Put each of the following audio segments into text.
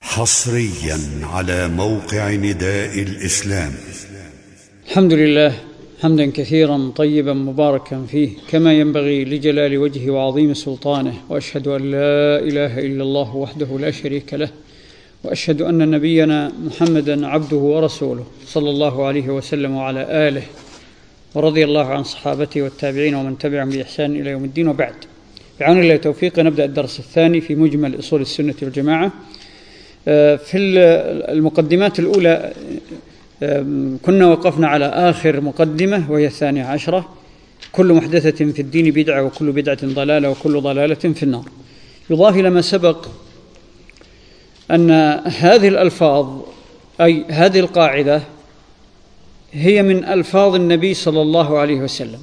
حصريا على موقع نداء الإسلام. الحمد لله حمدا كثيرا طيبا مباركا فيه كما ينبغي لجلال وجهه وعظيم سلطانه، وأشهد أن لا إله إلا الله وحده لا شريك له، وأشهد أن نبينا محمدا عبده ورسوله صلى الله عليه وسلم وعلى آله، ورضي الله عن صحابته والتابعين ومن تبعهم بإحسان إلى يوم الدين. وبعد، بعون الله توفيق نبدأ الدرس الثاني في مجمل أصول السنة والجماعة. في المقدمات الأولى كنا وقفنا على آخر مقدمة وهي 12، كل محدثة في الدين بدعة وكل بدعة ضلالة وكل ضلالة في النار. يضاف إلى ما سبق أن هذه الألفاظ أي هذه القاعدة هي من ألفاظ النبي صلى الله عليه وسلم،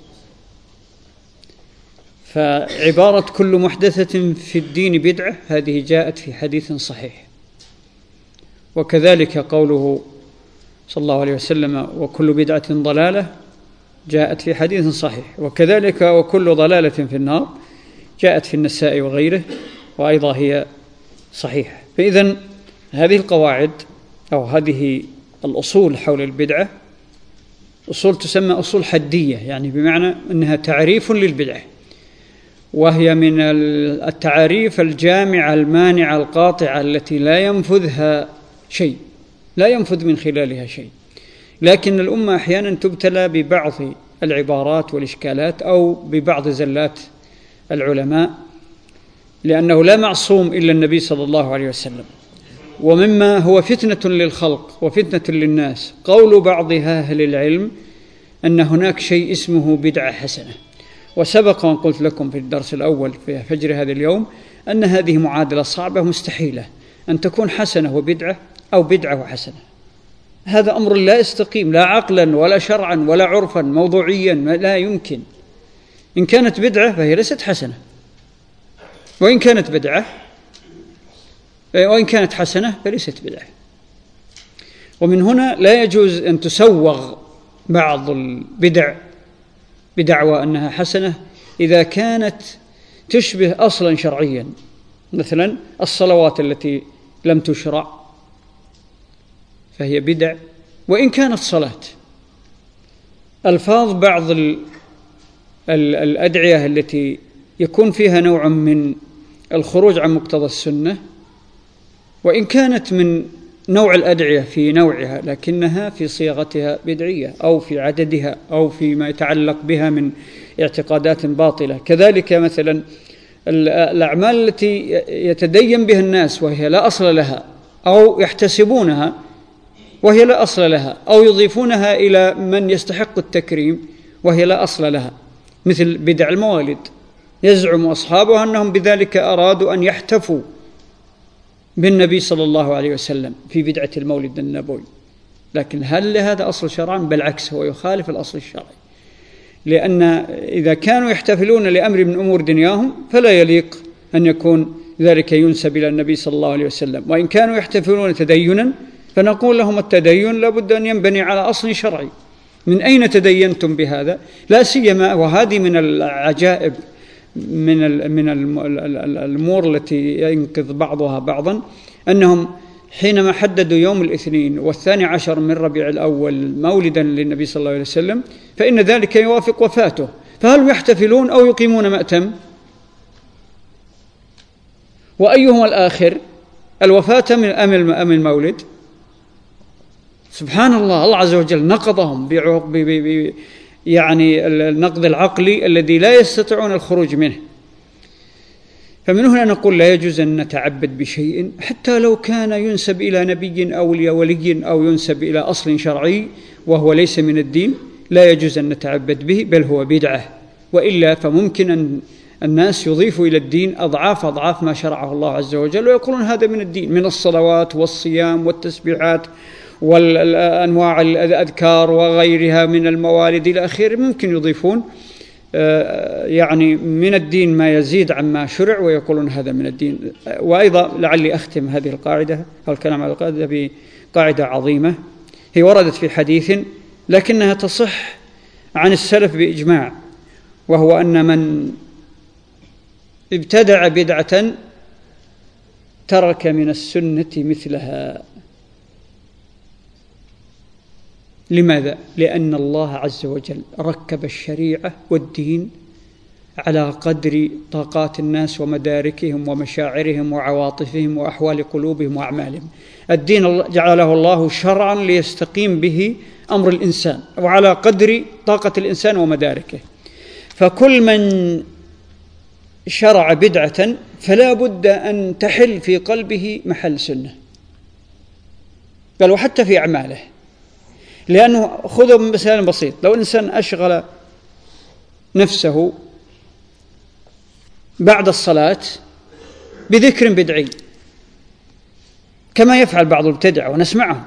فعبارة كل محدثة في الدين بدعة هذه جاءت في حديث صحيح، وكذلك قوله صلى الله عليه وسلم وكل بدعة ضلالة جاءت في حديث صحيح، وكذلك وكل ضلالة في النار جاءت في النساء وغيره وأيضا هي صحيحة. فإذن هذه القواعد أو هذه الأصول حول البدعة أصول تسمى أصول حدية، يعني بمعنى أنها تعريف للبدعة، وهي من التعاريف الجامعة المانعة القاطعة التي لا ينفذها شيء، لا ينفذ من خلالها شيء. لكن الأمة أحيانا تبتلى ببعض العبارات والإشكالات أو ببعض زلات العلماء، لأنه لا معصوم إلا النبي صلى الله عليه وسلم. ومما هو فتنة للخلق وفتنة للناس قول بعض أهل العلم أن هناك شيء اسمه بدعة حسنة، وسبق وأن قلت لكم في الدرس الأول في فجر هذا اليوم أن هذه معادلة صعبة مستحيلة، أن تكون حسنة وبدعة أو بدعة وحسنة. هذا أمر لا يستقيم لا عقلا ولا شرعا ولا عرفا موضوعيا، لا يمكن. إن كانت بدعة فهي ليست حسنة، وإن كانت حسنة فليست بدعة. ومن هنا لا يجوز أن تسوغ بعض البدع بدعوى أنها حسنة إذا كانت تشبه أصلا شرعيا، مثلا الصلوات التي لم تشرع فهي بدع وإن كانت صلاة. ألفاظ بعض الأدعية التي يكون فيها نوع من الخروج عن مقتضى السنة، وإن كانت من نوع الأدعية في نوعها لكنها في صيغتها بدعية أو في عددها أو فيما يتعلق بها من اعتقادات باطلة. كذلك مثلا الأعمال التي يتدين بها الناس وهي لا أصل لها، أو يحتسبونها وهي لا أصل لها، أو يضيفونها إلى من يستحق التكريم وهي لا أصل لها، مثل بدع الموالد، يزعم أصحابها أنهم بذلك أرادوا أن يحتفوا بالنبي صلى الله عليه وسلم في بدعة المولد النبوي، لكن هل لهذا أصل شرعا؟ بالعكس، هو يخالف الأصل الشرعي، لأن إذا كانوا يحتفلون لأمر من أمور دنياهم فلا يليق أن يكون ذلك ينسب إلى النبي صلى الله عليه وسلم. وإن كانوا يحتفلون تدينا فنقول لهم التدين لابد أن ينبني على أصل شرعي. من أين تدينتم بهذا؟ لا سيما وهذه من العجائب من الأمور التي ينقذ بعضها بعضا، أنهم حينما حددوا يوم الاثنين والثاني عشر من ربيع الأول مولدا للنبي صلى الله عليه وسلم فإن ذلك يوافق وفاته، فهل يحتفلون أو يقيمون مأتم؟ وأيهما الآخر، الوفاة أم المولد؟ سبحان الله، الله عز وجل نقضهم يعني النقد العقلي الذي لا يستطيعون الخروج منه. فمن هنا نقول لا يجوز أن نتعبد بشيء حتى لو كان ينسب إلى نبي أو ولي أو ينسب إلى أصل شرعي وهو ليس من الدين، لا يجوز أن نتعبد به، بل هو بدعة. وإلا فممكن أن الناس يضيفوا إلى الدين أضعاف ما شرعه الله عز وجل ويقولون هذا من الدين، من الصلوات والصيام والتسبيحات والأنواع الأذكار وغيرها من الموالد إلى آخره، ممكن يضيفون يعني من الدين ما يزيد عما شرع ويقولون هذا من الدين. وأيضا لعلي أختم هذه القاعدة أو الكلام على القاعدة بقاعدة عظيمة هي وردت في حديث لكنها تصح عن السلف بإجماع، وهو أن من ابتدع بدعة ترك من السنة مثلها. لماذا؟ لأن الله عز وجل ركب الشريعة والدين على قدر طاقات الناس ومداركهم ومشاعرهم وعواطفهم وأحوال قلوبهم وأعمالهم. الدين جعله الله شرعا ليستقيم به أمر الإنسان وعلى قدر طاقة الإنسان ومداركه. فكل من شرع بدعة فلا بد أن تحل في قلبه محل سنة، بل وحتى في أعماله. لأنه خذوا مثال بسيط، لو إنسان أشغل نفسه بعد الصلاة بذكر بدعي كما يفعل بعض المبتدعة ونسمعهم،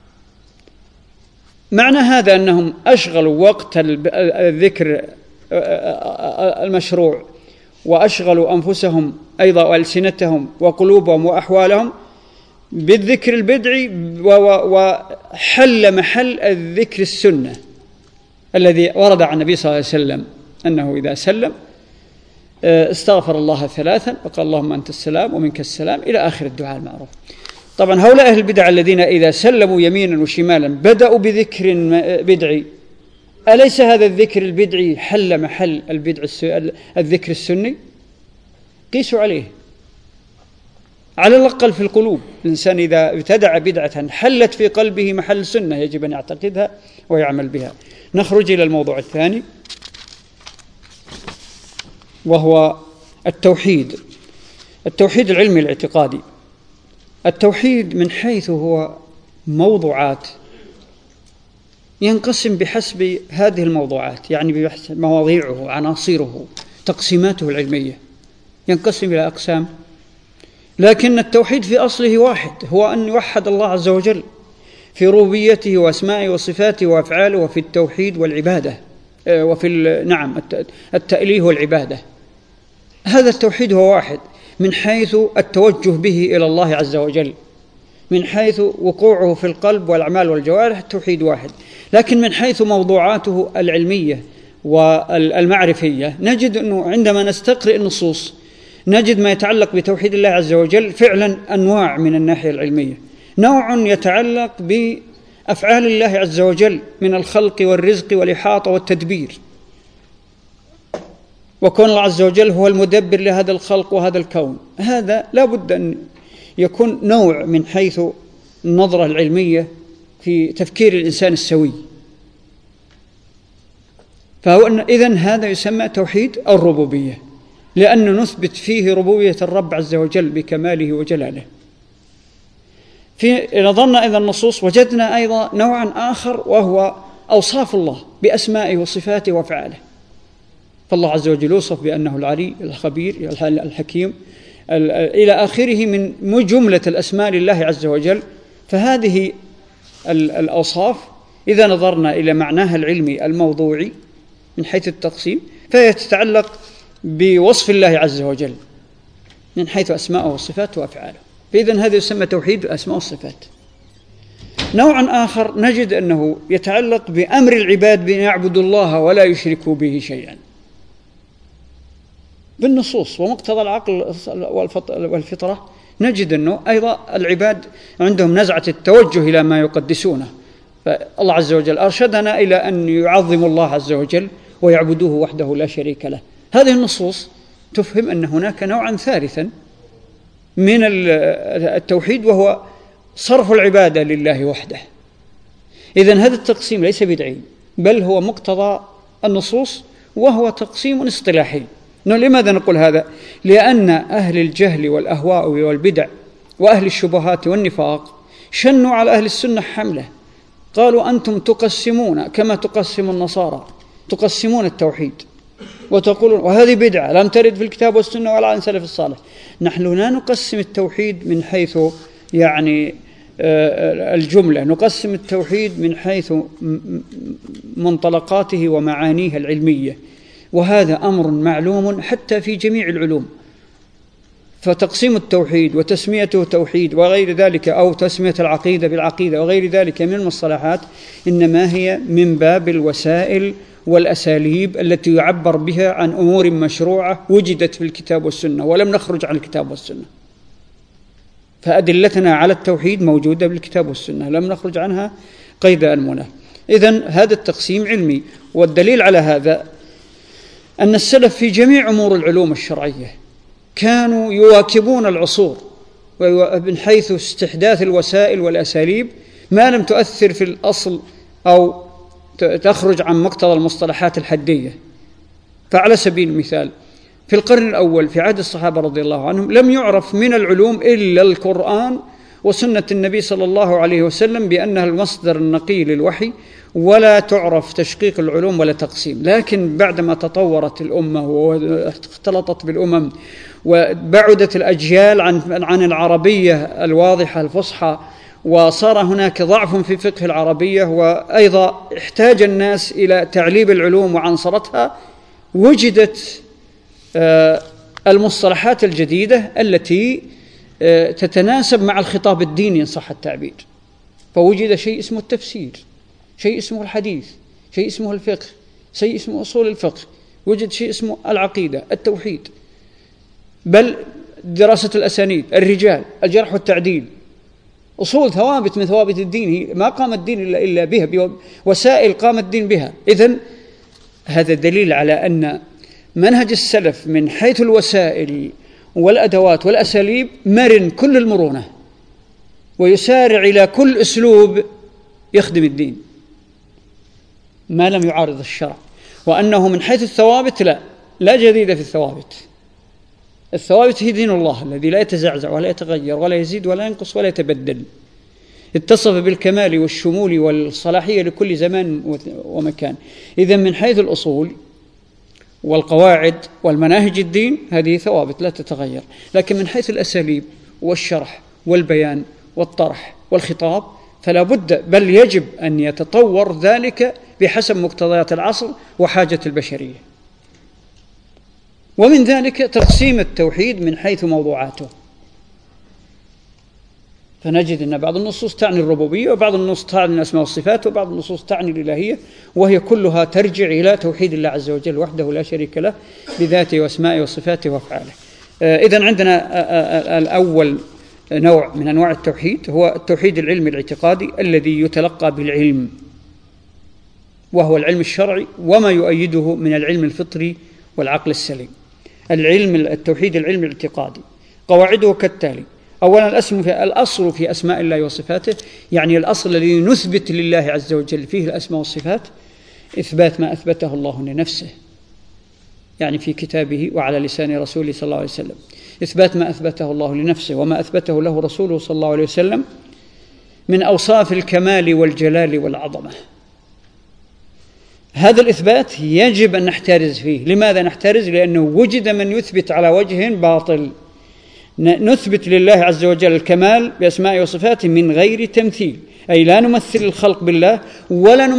معنى هذا أنهم أشغلوا وقت الذكر المشروع وأشغلوا أنفسهم أيضا وألسنتهم وقلوبهم وأحوالهم بالذكر البدعي، وحل محل الذكر السنة الذي ورد عن النبي صلى الله عليه وسلم أنه إذا سلم استغفر الله 3 وقال اللهم أنت السلام ومنك السلام إلى آخر الدعاء المعروف. طبعا هؤلاء أهل البدع الذين إذا سلموا يمينا وشمالا بدأوا بذكر بدعي، أليس هذا الذكر البدعي حل محل الذكر السني؟ قيسوا عليه. على الأقل في القلوب، الإنسان إذا ابتدع بدعة حلت في قلبه محل سنة يجب أن يعتقدها ويعمل بها. نخرج إلى الموضوع الثاني وهو التوحيد العلمي الاعتقادي. التوحيد من حيث هو موضوعات ينقسم بحسب هذه الموضوعات، يعني بحسب مواضيعه، عناصره، تقسيماته العلمية، ينقسم إلى أقسام. لكن التوحيد في أصله واحد، هو أن يوحد الله عز وجل في ربوبيته وأسمائه وصفاته وأفعاله، وفي التوحيد والعبادة، وفي التأليه والعبادة. هذا التوحيد هو واحد من حيث التوجه به إلى الله عز وجل، من حيث وقوعه في القلب والأعمال والجوارح التوحيد واحد. لكن من حيث موضوعاته العلمية والمعرفية نجد أنه عندما نستقرئ النصوص نجد ما يتعلق بتوحيد الله عز وجل فعلا أنواع من الناحية العلمية. نوع يتعلق بأفعال الله عز وجل من الخلق والرزق والإحاطة والتدبير، وكون الله عز وجل هو المدبر لهذا الخلق وهذا الكون، هذا لا بد أن يكون نوع من حيث النظرة العلمية في تفكير الإنسان السوي. إذن هذا يسمى توحيد الربوبية، لأن نثبت فيه ربوبية الرب عز وجل بكماله وجلاله. في نظرنا إذا النصوص وجدنا أيضا نوعا آخر وهو أوصاف الله بأسمائه وصفاته وأفعاله. فالله عز وجل يوصف بأنه العلي الخبير الحكيم إلى آخره من جملة الأسماء لله عز وجل. فهذه الأوصاف إذا نظرنا إلى معناها العلمي الموضوعي من حيث التقسيم فهي تتعلق بوصف الله عز وجل من حيث أسماءه وصفاته وأفعاله، فإذن هذا يسمى توحيد الأسماء والصفات. نوع آخر نجد أنه يتعلق بأمر العباد بأن يعبدوا الله ولا يشركوا به شيئا بالنصوص ومقتضى العقل والفطرة. نجد أنه أيضا العباد عندهم نزعة التوجه إلى ما يقدسونه، فالله عز وجل أرشدنا إلى أن يعظموا الله عز وجل ويعبدوه وحده لا شريك له. هذه النصوص تفهم أن هناك نوعا ثالثا من التوحيد وهو صرف العبادة لله وحده. إذن هذا التقسيم ليس بدعي بل هو مقتضى النصوص وهو تقسيم اصطلاحي. لماذا نقول هذا؟ لأن أهل الجهل والأهواء والبدع وأهل الشبهات والنفاق شنوا على أهل السنة حملة، قالوا أنتم تقسمون كما تقسم النصارى، تقسمون التوحيد وتقولون وهذه بدعة لم ترد في الكتاب والسنة ولا عن سلف الصالح. نحن لا نقسم التوحيد من حيث يعني الجملة، نقسم التوحيد من حيث منطلقاته ومعانيه العلمية، وهذا أمر معلوم حتى في جميع العلوم. فتقسيم التوحيد وتسميته توحيد وغير ذلك أو تسمية العقيدة بالعقيدة وغير ذلك من المصطلحات إنما هي من باب الوسائل والأساليب التي يعبر بها عن أمور مشروعة وجدت في الكتاب والسنة ولم نخرج عن الكتاب والسنة. فأدلتنا على التوحيد موجودة بالكتاب والسنة، لم نخرج عنها قيد أنمنة. إذن هذا التقسيم علمي، والدليل على هذا أن السلف في جميع أمور العلوم الشرعية كانوا يواكبون العصور من حيث استحداث الوسائل والأساليب ما لم تؤثر في الأصل أو تخرج عن مقتضى المصطلحات الحدية. فعلى سبيل المثال في القرن الأول في عهد الصحابة رضي الله عنهم لم يعرف من العلوم إلا القرآن وسنة النبي صلى الله عليه وسلم بأنها المصدر النقي للوحي، ولا تعرف تشقيق العلوم ولا تقسيم. لكن بعدما تطورت الأمة واختلطت بالأمم وبعدت الأجيال عن العربية الواضحة الفصحى، وصار هناك ضعف في فقه العربية، وأيضا احتاج الناس إلى تعليب العلوم وعنصرتها، وجدت المصطلحات الجديدة التي تتناسب مع الخطاب الديني إن صح التعبير. فوجد شيء اسمه التفسير، شيء اسمه الحديث، شيء اسمه الفقه، شيء اسمه أصول الفقه، وجد شيء اسمه العقيدة، التوحيد، بل دراسة الأسانيد، الرجال، الجرح والتعديل، أصول ثوابت من ثوابت الدين، ما قام الدين إلا بها، وسائل قام الدين بها. إذن هذا دليل على أن منهج السلف من حيث الوسائل والأدوات والأساليب مرن كل المرونة، ويسارع إلى كل أسلوب يخدم الدين ما لم يعارض الشرع، وأنه من حيث الثوابت لا جديد في الثوابت. الثوابت هي دين الله الذي لا يتزعزع ولا يتغير ولا يزيد ولا ينقص ولا يتبدل، اتصف بالكمال والشمول والصلاحية لكل زمان ومكان. إذن من حيث الأصول والقواعد والمناهج الدين هذه ثوابت لا تتغير، لكن من حيث الأساليب والشرح والبيان والطرح والخطاب فلا بد بل يجب أن يتطور ذلك بحسب مقتضيات العصر وحاجة البشرية. ومن ذلك تقسيم التوحيد من حيث موضوعاته، فنجد أن بعض النصوص تعني الربوبية، وبعض النصوص تعني الأسماء والصفات، وبعض النصوص تعني الإلهية، وهي كلها ترجع إلى توحيد الله عز وجل وحده لا شريك له بذاته وأسمائه وصفاته وأفعاله. إذن عندنا الأول نوع من أنواع التوحيد هو التوحيد العلمي الاعتقادي الذي يتلقى بالعلم، وهو العلم الشرعي وما يؤيده من العلم الفطري والعقل السليم. التوحيد العلمي الاعتقادي قواعده كالتالي: أولا الأصل في أسماء الله وصفاته، يعني الأصل الذي نثبت لله عز وجل فيه الأسماء والصفات إثبات ما أثبته الله لنفسه، يعني في كتابه وعلى لسان رسوله صلى الله عليه وسلم، إثبات ما أثبته الله لنفسه وما أثبته له رسوله صلى الله عليه وسلم من أوصاف الكمال والجلال والعظمة. هذا الإثبات يجب أن نحترز فيه. لماذا نحترز؟ لأنه وجد من يثبت على وجه باطل. نثبت لله عز وجل الكمال بأسمائه وصفاته من غير تمثيل، أي لا نمثل الخلق بالله ولا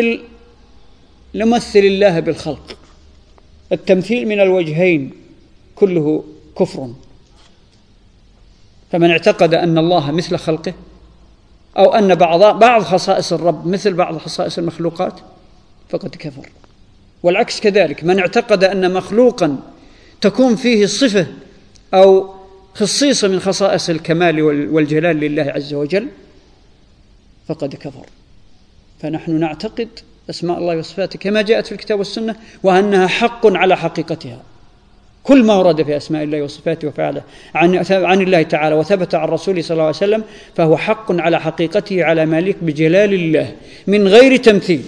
نمثل الله بالخلق. التمثيل من الوجهين كله كفر. فمن اعتقد أن الله مثل خلقه أو أن بعض خصائص الرب مثل بعض خصائص المخلوقات فقد كفر. والعكس كذلك، من اعتقد أن مخلوقا تكون فيه صفة أو خصيصة من خصائص الكمال والجلال لله عز وجل فقد كفر. فنحن نعتقد أسماء الله وصفاته كما جاءت في الكتاب والسنة، وأنها حق على حقيقتها. كل ما ورد في أسماء الله وصفاته وفعله عن الله تعالى وثبت عن رسوله صلى الله عليه وسلم فهو حق على حقيقته على ما يليق بجلال الله من غير تمثيل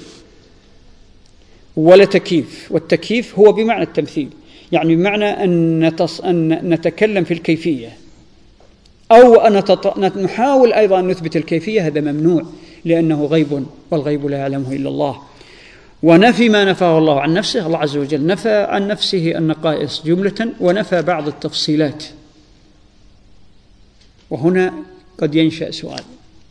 ولا تكييف. والتكييف هو بمعنى التمثيل، يعني بمعنى أن نتكلم في الكيفية أو أن نحاول أيضا أن نثبت الكيفية، هذا ممنوع لأنه غيب والغيب لا يعلمه إلا الله. ونفي ما نفاه الله عن نفسه، الله عز وجل نفى عن نفسه النقائص جملة ونفى بعض التفصيلات. وهنا قد ينشأ سؤال: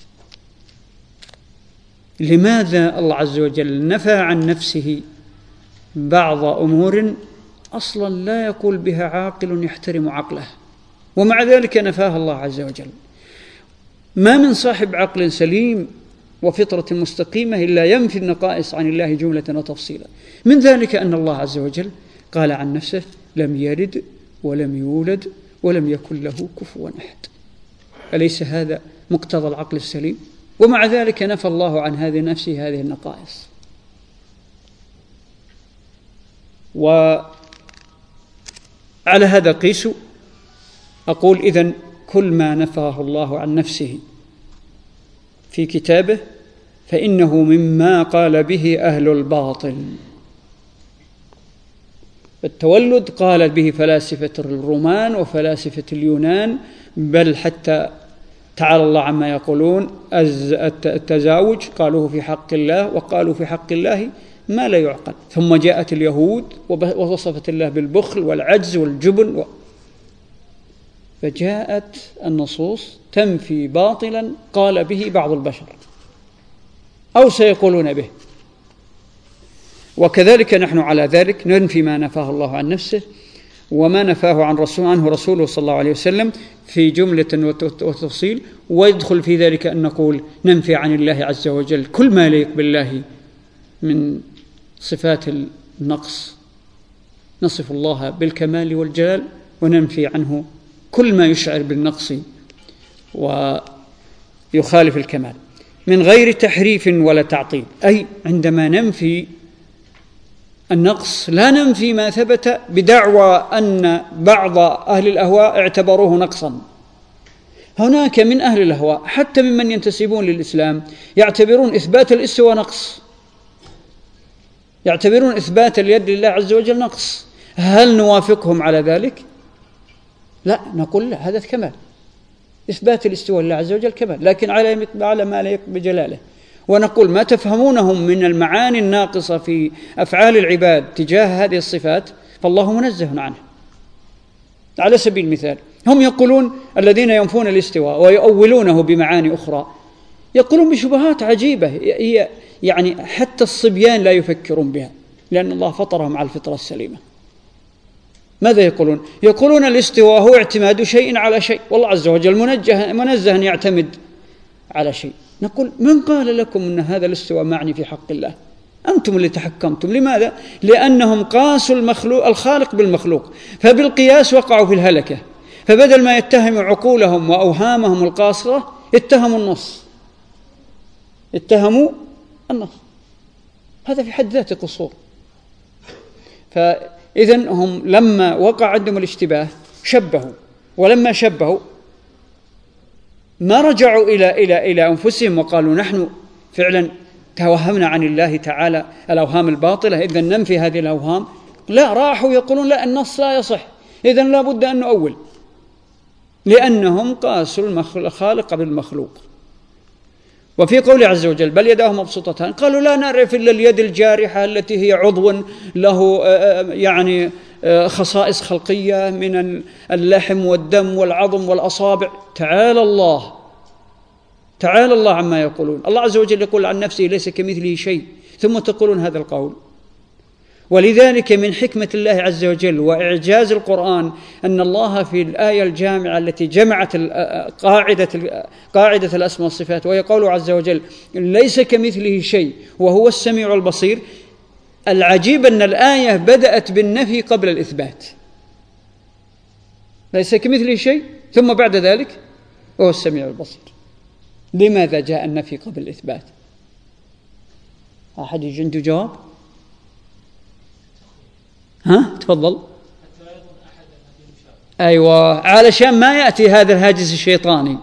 لماذا الله عز وجل نفى عن نفسه بعض أمور أصلا لا يقول بها عاقل يحترم عقله، ومع ذلك نفاها الله عز وجل؟ ما من صاحب عقل سليم وفطرة مستقيمة إلا ينفي النقائص عن الله جملة وتفصيلا. من ذلك أن الله عز وجل قال عن نفسه: لم يلد ولم يولد ولم يكن له كفوا أحد. أليس هذا مقتضى العقل السليم؟ ومع ذلك نفى الله عن هذه نفسه هذه النقائص. وعلى هذا قيسوا، أقول إذن كل ما نفاه الله عن نفسه في كتابه فإنه مما قال به أهل الباطل. التولد قالت به فلاسفة الرومان وفلاسفة اليونان، بل حتى تعالى الله عما يقولون. التزاوج قالوه في حق الله، وقالوا في حق الله ما لا يعقل. ثم جاءت اليهود ووصفت الله بالبخل والعجز والجبن فجاءت النصوص تنفي باطلا قال به بعض البشر أو سيقولون به. وكذلك نحن على ذلك ننفي ما نفاه الله عن نفسه وما نفاه عنه رسوله صلى الله عليه وسلم في جملة وتفصيل. ويدخل في ذلك أن نقول ننفي عن الله عز وجل كل ما يليق بالله من صفات النقص، نصف الله بالكمال والجلال، وننفي عنه كل ما يشعر بالنقص ويخالف الكمال من غير تحريف ولا تعطيل. أي عندما ننفي النقص لا ننفي ما ثبت بدعوى أن بعض أهل الأهواء اعتبروه نقصا. هناك من أهل الأهواء حتى ممن ينتسبون للإسلام يعتبرون إثبات الاستواء نقص، يعتبرون إثبات اليد لله عز وجل نقص. هل نوافقهم على ذلك؟ لا، نقول لا، هذا كمال. إثبات الاستواء لله عز وجل كمال، لكن على ما لا يليق بجلاله. ونقول ما تفهمونهم من المعاني الناقصة في أفعال العباد تجاه هذه الصفات فالله منزه عنه. على سبيل المثال هم يقولون الذين ينفون الاستواء ويؤولونه بمعاني أخرى يقولون بشبهات عجيبة، هي يعني حتى الصبيان لا يفكرون بها، لأن الله فطرهم على الفطرة السليمة. ماذا يقولون؟ يقولون الاستواء هو اعتماد شيء على شيء، والله عز وجل منزه أن يعتمد على شيء. نقول من قال لكم أن هذا الاستواء معني في حق الله؟ أنتم اللي تحكمتم. لماذا؟ لأنهم قاسوا الخالق بالمخلوق، فبالقياس وقعوا في الهلكة. فبدل ما يتهموا عقولهم وأوهامهم القاصرة اتهموا النص. هذا في حد ذاته قصور. فإذن هم لما وقع عندهم الاشتباه شبهوا، ولما شبهوا ما رجعوا إلى أنفسهم وقالوا نحن فعلا توهمنا عن الله تعالى الأوهام الباطلة، إذن ننفي هذه الأوهام. لا، راحوا يقولون لا، النص لا يصح، إذن لا بد أن نؤول، لأنهم قاسوا الخالق بالمخلوق. وفي قوله عز وجل بل يداه مبسوطتان، قالوا لا نعرف إلا اليد الجارحة التي هي عضو له يعني خصائص خلقية من اللحم والدم والعظم والأصابع. تعالى الله عما يقولون. الله عز وجل يقول عن نفسه ليس كمثله شيء، ثم تقولون هذا القول. ولذلك من حكمة الله عز وجل وإعجاز القرآن أن الله في الآية الجامعة التي جمعت قاعدة الأسماء والصفات، وهي قوله عز وجل ليس كمثله شيء وهو السميع البصير. العجيب أن الآية بدأت بالنفي قبل الإثبات، ليس كمثله شيء، ثم بعد ذلك وهو السميع البصير. لماذا جاء النفي قبل الإثبات؟ أحد يجي عنده جواب؟ تفضل. أيوة، علشان ما يأتي هذا الهاجس الشيطاني،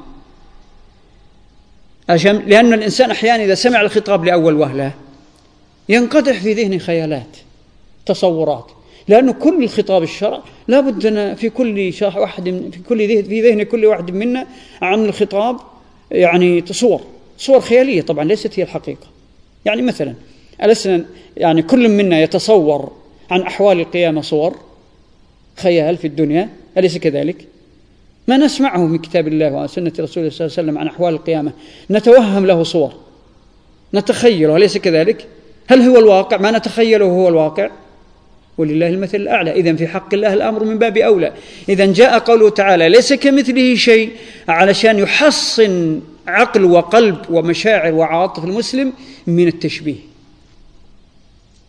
لأن الإنسان أحيانا إذا سمع الخطاب لأول وهلة ينقدح في ذهنه خيالات تصورات، لأنه كل الخطاب الشرع لا بد في كل واحد في ذهن كل واحد منا عن الخطاب يعني صور خيالية طبعا ليست هي الحقيقة. يعني مثلا ألسنا يعني كل منا يتصور عن أحوال القيامة صور خيال في الدنيا، أليس كذلك؟ ما نسمعه من كتاب الله وسنة رسوله صلى الله عليه وسلم عن أحوال القيامة نتوهم له صور نتخيله، أليس كذلك؟ هل هو الواقع؟ ما نتخيله هو الواقع، ولله المثل الأعلى. إذن في حق الله الأمر من باب أولى. إذن جاء قوله تعالى ليس كمثله شيء علشان يحصن عقل وقلب ومشاعر وعواطف المسلم من التشبيه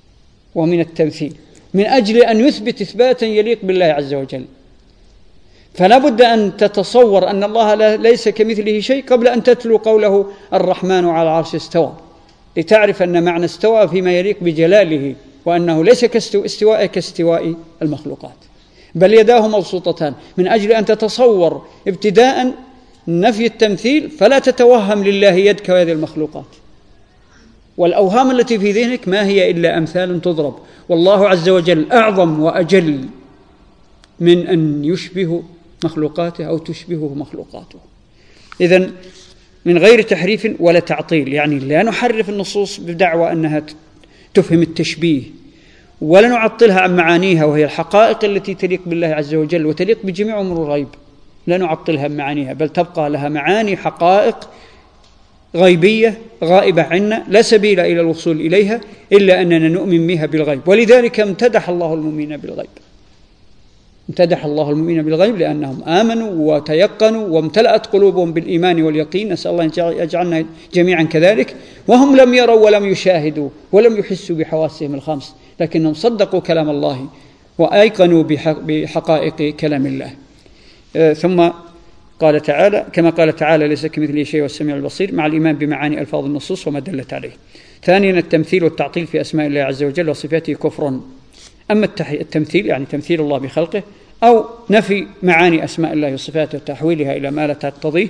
ومن التمثيل، من أجل أن يثبت إثباتا يليق بالله عز وجل. فلا بد أن تتصور أن الله ليس كمثله شيء قبل أن تتلو قوله الرحمن على العرش استوى، لتعرف أن معنى استوى فيما يليق بجلاله، وأنه ليس كاستواء المخلوقات، بل يداه مبسوطتان، من أجل أن تتصور ابتداء نفي التمثيل، فلا تتوهم لله يد كيد المخلوقات. والأوهام التي في ذهنك ما هي إلا أمثال تضرب، والله عز وجل أعظم وأجل من أن يشبه مخلوقاته أو تشبهه مخلوقاته. إذن من غير تحريف ولا تعطيل، يعني لا نحرف النصوص بدعوى أنها تفهم التشبيه، ولا نعطلها عن معانيها وهي الحقائق التي تليق بالله عز وجل وتليق بجميع أمور الغيب، لا نعطلها عن معانيها، بل تبقى لها معاني حقائق غيبية غائبة عنا لا سبيل إلى الوصول إليها إلا أننا نؤمن بها بالغيب. ولذلك امتدح الله المؤمنين بالغيب، امتدح الله المؤمنين بالغيب لأنهم آمنوا وتيقنوا وامتلأت قلوبهم بالإيمان واليقين، نسأل الله أن يجعلنا جميعا كذلك، وهم لم يروا ولم يشاهدوا ولم يحسوا بحواسهم الخمس، لكنهم صدقوا كلام الله وأيقنوا بحقائق كلام الله. ثم قال تعالى كما قال تعالى ليس كمثله شيء والسميع البصير، مع الإيمان بمعاني ألفاظ النصوص وما دلت عليه. ثانيا التمثيل والتعطيل في أسماء الله عز وجل وصفاته كفر. أما التمثيل يعني تمثيل الله بخلقه، أو نفي معاني أسماء الله وصفاته وتحويلها إلى ما لا تقتضيه،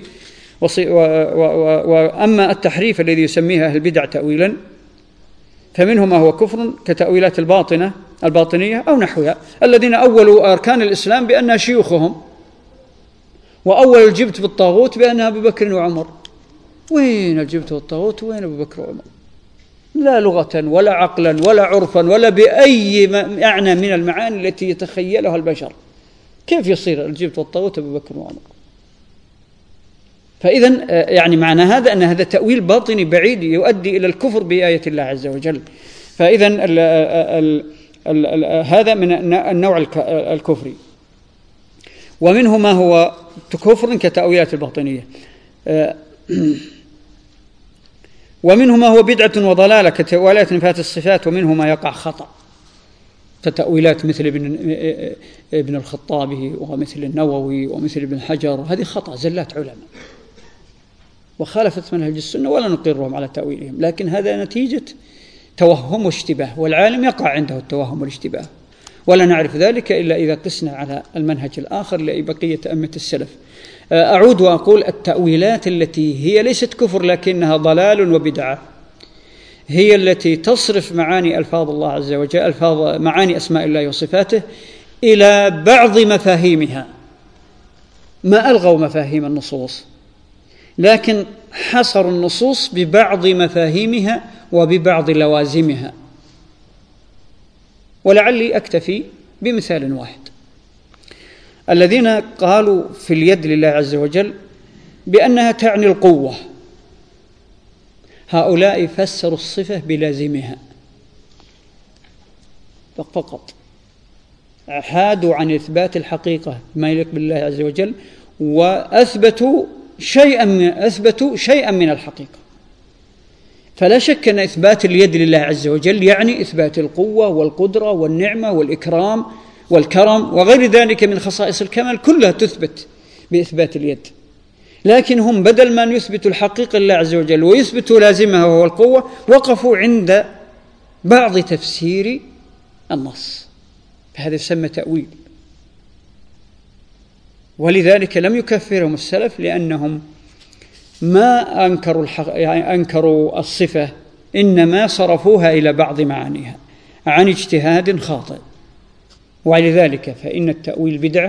وأما التحريف الذي يسميه أهل البدع تأويلا فمنه ما هو كفر كتأويلات الباطنية أو نحوها، الذين أولوا أركان الإسلام بأنها شيوخهم، وأول الجبت بالطاغوت بأنها أبو بكر وعمر. وين الجبت بالطاغوت وين أبو بكر وعمر؟ لا لغة ولا عقلا ولا عرفا ولا بأي معنى من المعاني التي يتخيلها البشر. كيف يصير الجبت والطاغوت أبو بكر وعمر؟ فإذن يعني معنى هذا أن هذا تأويل باطني بعيد يؤدي إلى الكفر بآية الله عز وجل. فإذن هذا من النوع الكفري. ومنه ما هو كفر كتأويلات الباطنية، ومنه ما هو بدعة وضلالة كتأويلات نفاة الصفات، ومنه ما يقع خطأ كتأويلات مثل ابن الخطابي ومثل النووي ومثل ابن حجر. هذه خطأ زلات علماء وخالفت منهج السنة ولا نقرهم على تأويلهم، لكن هذا نتيجة توهم واشتباه، والعالم يقع عنده التوهم والاشتباه، ولا نعرف ذلك إلا إذا قسنا على المنهج الآخر لبقية أئمة السلف. أعود وأقول التأويلات التي هي ليست كفر لكنها ضلال وبدعة هي التي تصرف معاني ألفاظ الله عز وجل، ألفاظ معاني أسماء الله وصفاته إلى بعض مفاهيمها، ما ألغوا مفاهيم النصوص لكن حصروا النصوص ببعض مفاهيمها وببعض لوازمها. ولعلي أكتفي بمثال واحد. الذين قالوا في اليد لله عز وجل بأنها تعني القوة، هؤلاء فسروا الصفة بلازمها فقط، حادوا عن إثبات الحقيقة ما يليق بالله عز وجل، وأثبتوا شيئا من الحقيقة. فلا شك أن إثبات اليد لله عز وجل يعني إثبات القوة والقدرة والنعمة والإكرام والكرم وغير ذلك من خصائص الكمال، كلها تثبت بإثبات اليد. لكن هم بدل ما يثبتوا الحقيقة لله عز وجل ويثبتوا لازمها وهو القوة، وقفوا عند بعض تفسير النص، فهذا يسمى تأويل. ولذلك لم يكفرهم السلف لأنهم ما أنكروا الصفة، إنما صرفوها إلى بعض معانيها عن اجتهاد خاطئ. ولذلك فإن التأويل بدعة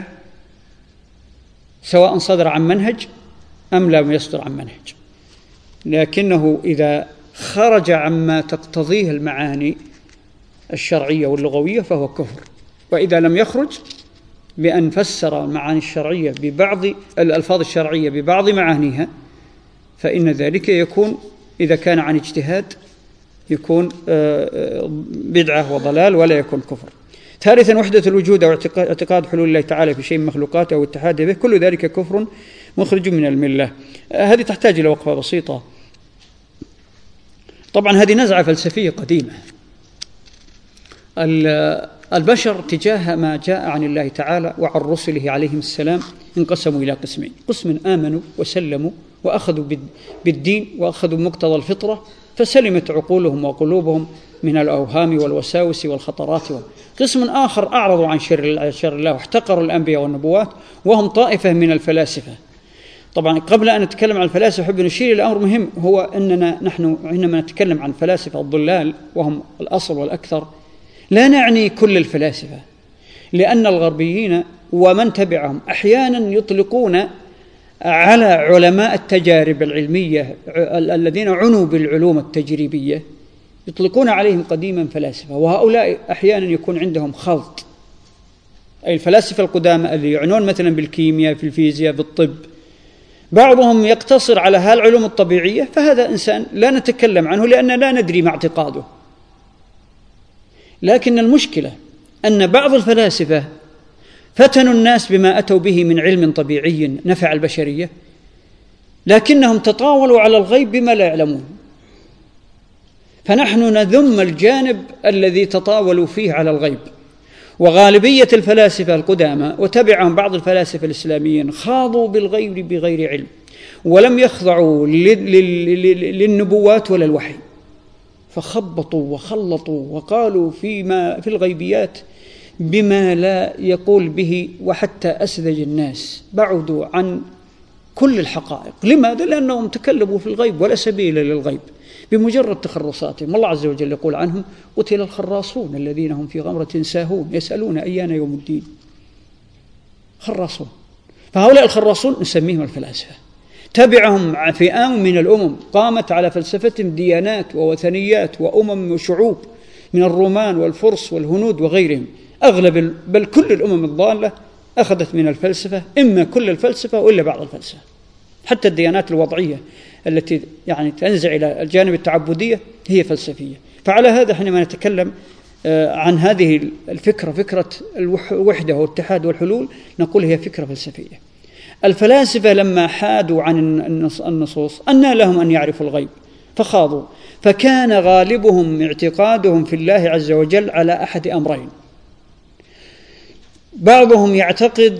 سواء صدر عن منهج أم لم يصدر عن منهج، لكنه إذا خرج عما تقتضيه المعاني الشرعية واللغوية فهو كفر. وإذا لم يخرج بأن فسر المعاني الشرعية ببعض الألفاظ الشرعية ببعض معانيها فإن ذلك يكون إذا كان عن اجتهاد يكون بدعة وضلال ولا يكون كفر. ثالثا وحدة الوجود أو اعتقاد حلول الله تعالى في شيء من مخلوقاته أو اتحاده به، كل ذلك كفر مخرج من الملة. هذه تحتاج إلى وقفة بسيطة. طبعا هذه نزعة فلسفية قديمة، البشر تجاه ما جاء عن الله تعالى وعن رسله عليهم السلام انقسموا إلى قسمين: قسم آمنوا وسلموا وأخذوا بالدين وأخذوا مقتضى الفطرة فسلمت عقولهم وقلوبهم من الأوهام والوساوس والخطرات، قسم آخر أعرضوا عن شر الله واحتقروا الأنبياء والنبوات، وهم طائفة من الفلاسفة. طبعا قبل أن نتكلم عن الفلاسفة أحب نشير إلى أمر مهم، هو أننا نحن عندما نتكلم عن فلاسفة الضلال وهم الأصل والأكثر لا نعني كل الفلاسفة، لأن الغربيين ومن تبعهم أحيانا يطلقون على علماء التجارب العلمية الذين عنوا بالعلوم التجريبية يطلقون عليهم قديما فلاسفة، وهؤلاء أحيانا يكون عندهم خلط. أي الفلاسفة القدامى اللي يعنون مثلا بالكيمياء، في الفيزياء، بالطب، بعضهم يقتصر على هالعلوم الطبيعية، فهذا إنسان لا نتكلم عنه لأننا لا ندري ما اعتقاده. لكن المشكلة أن بعض الفلاسفة فتنوا الناس بما أتوا به من علم طبيعي نفع البشرية، لكنهم تطاولوا على الغيب بما لا يعلمون، فنحن نذم الجانب الذي تطاولوا فيه على الغيب. وغالبية الفلاسفة القدامى وتبعهم بعض الفلاسفة الإسلاميين خاضوا بالغيب بغير علم، ولم يخضعوا للنبوات ولا الوحي، فخبطوا وخلطوا وقالوا في الغيبيات بما لا يقول به، وحتى أسذج الناس بعدوا عن كل الحقائق. لماذا؟ لأنهم تكلموا في الغيب ولا سبيل للغيب بمجرد تخرصاتهم. الله عز وجل يقول عنهم: قتل الخراصون الذين هم في غمرة ساهون يسألون أيان يوم الدين. خراصون، فهؤلاء الخراصون نسميهم الفلاسفة. تبعهم فئام من الأمم قامت على فلسفتهم ديانات ووثنيات وأمم وشعوب من الرومان والفرس والهنود وغيرهم. أغلب بل كل الأمم الضالة أخذت من الفلسفة إما كل الفلسفة وإلا بعض الفلسفة. حتى الديانات الوضعية التي يعني تنزع إلى الجانب التعبدية هي فلسفية. فعلى هذا حينما نتكلم عن هذه الفكرة، فكرة الوحدة والاتحاد والحلول، نقول هي فكرة فلسفية. الفلاسفة لما حادوا عن النصوص أنى لهم أن يعرفوا الغيب فخاضوا، فكان غالبهم اعتقادهم في الله عز وجل على أحد أمرين: بعضهم يعتقد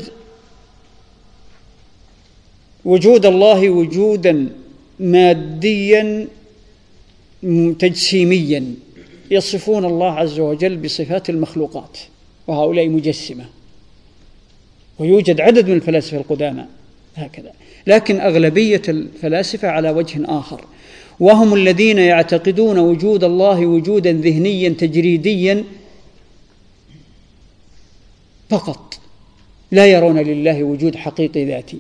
وجود الله وجودا ماديا تجسيميا، يصفون الله عز وجل بصفات المخلوقات، وهؤلاء مجسمة، ويوجد عدد من الفلاسفة القدامى هكذا. لكن أغلبية الفلاسفة على وجه آخر، وهم الذين يعتقدون وجود الله وجودا ذهنيا تجريديا فقط، لا يرون لله وجود حقيقي ذاتي.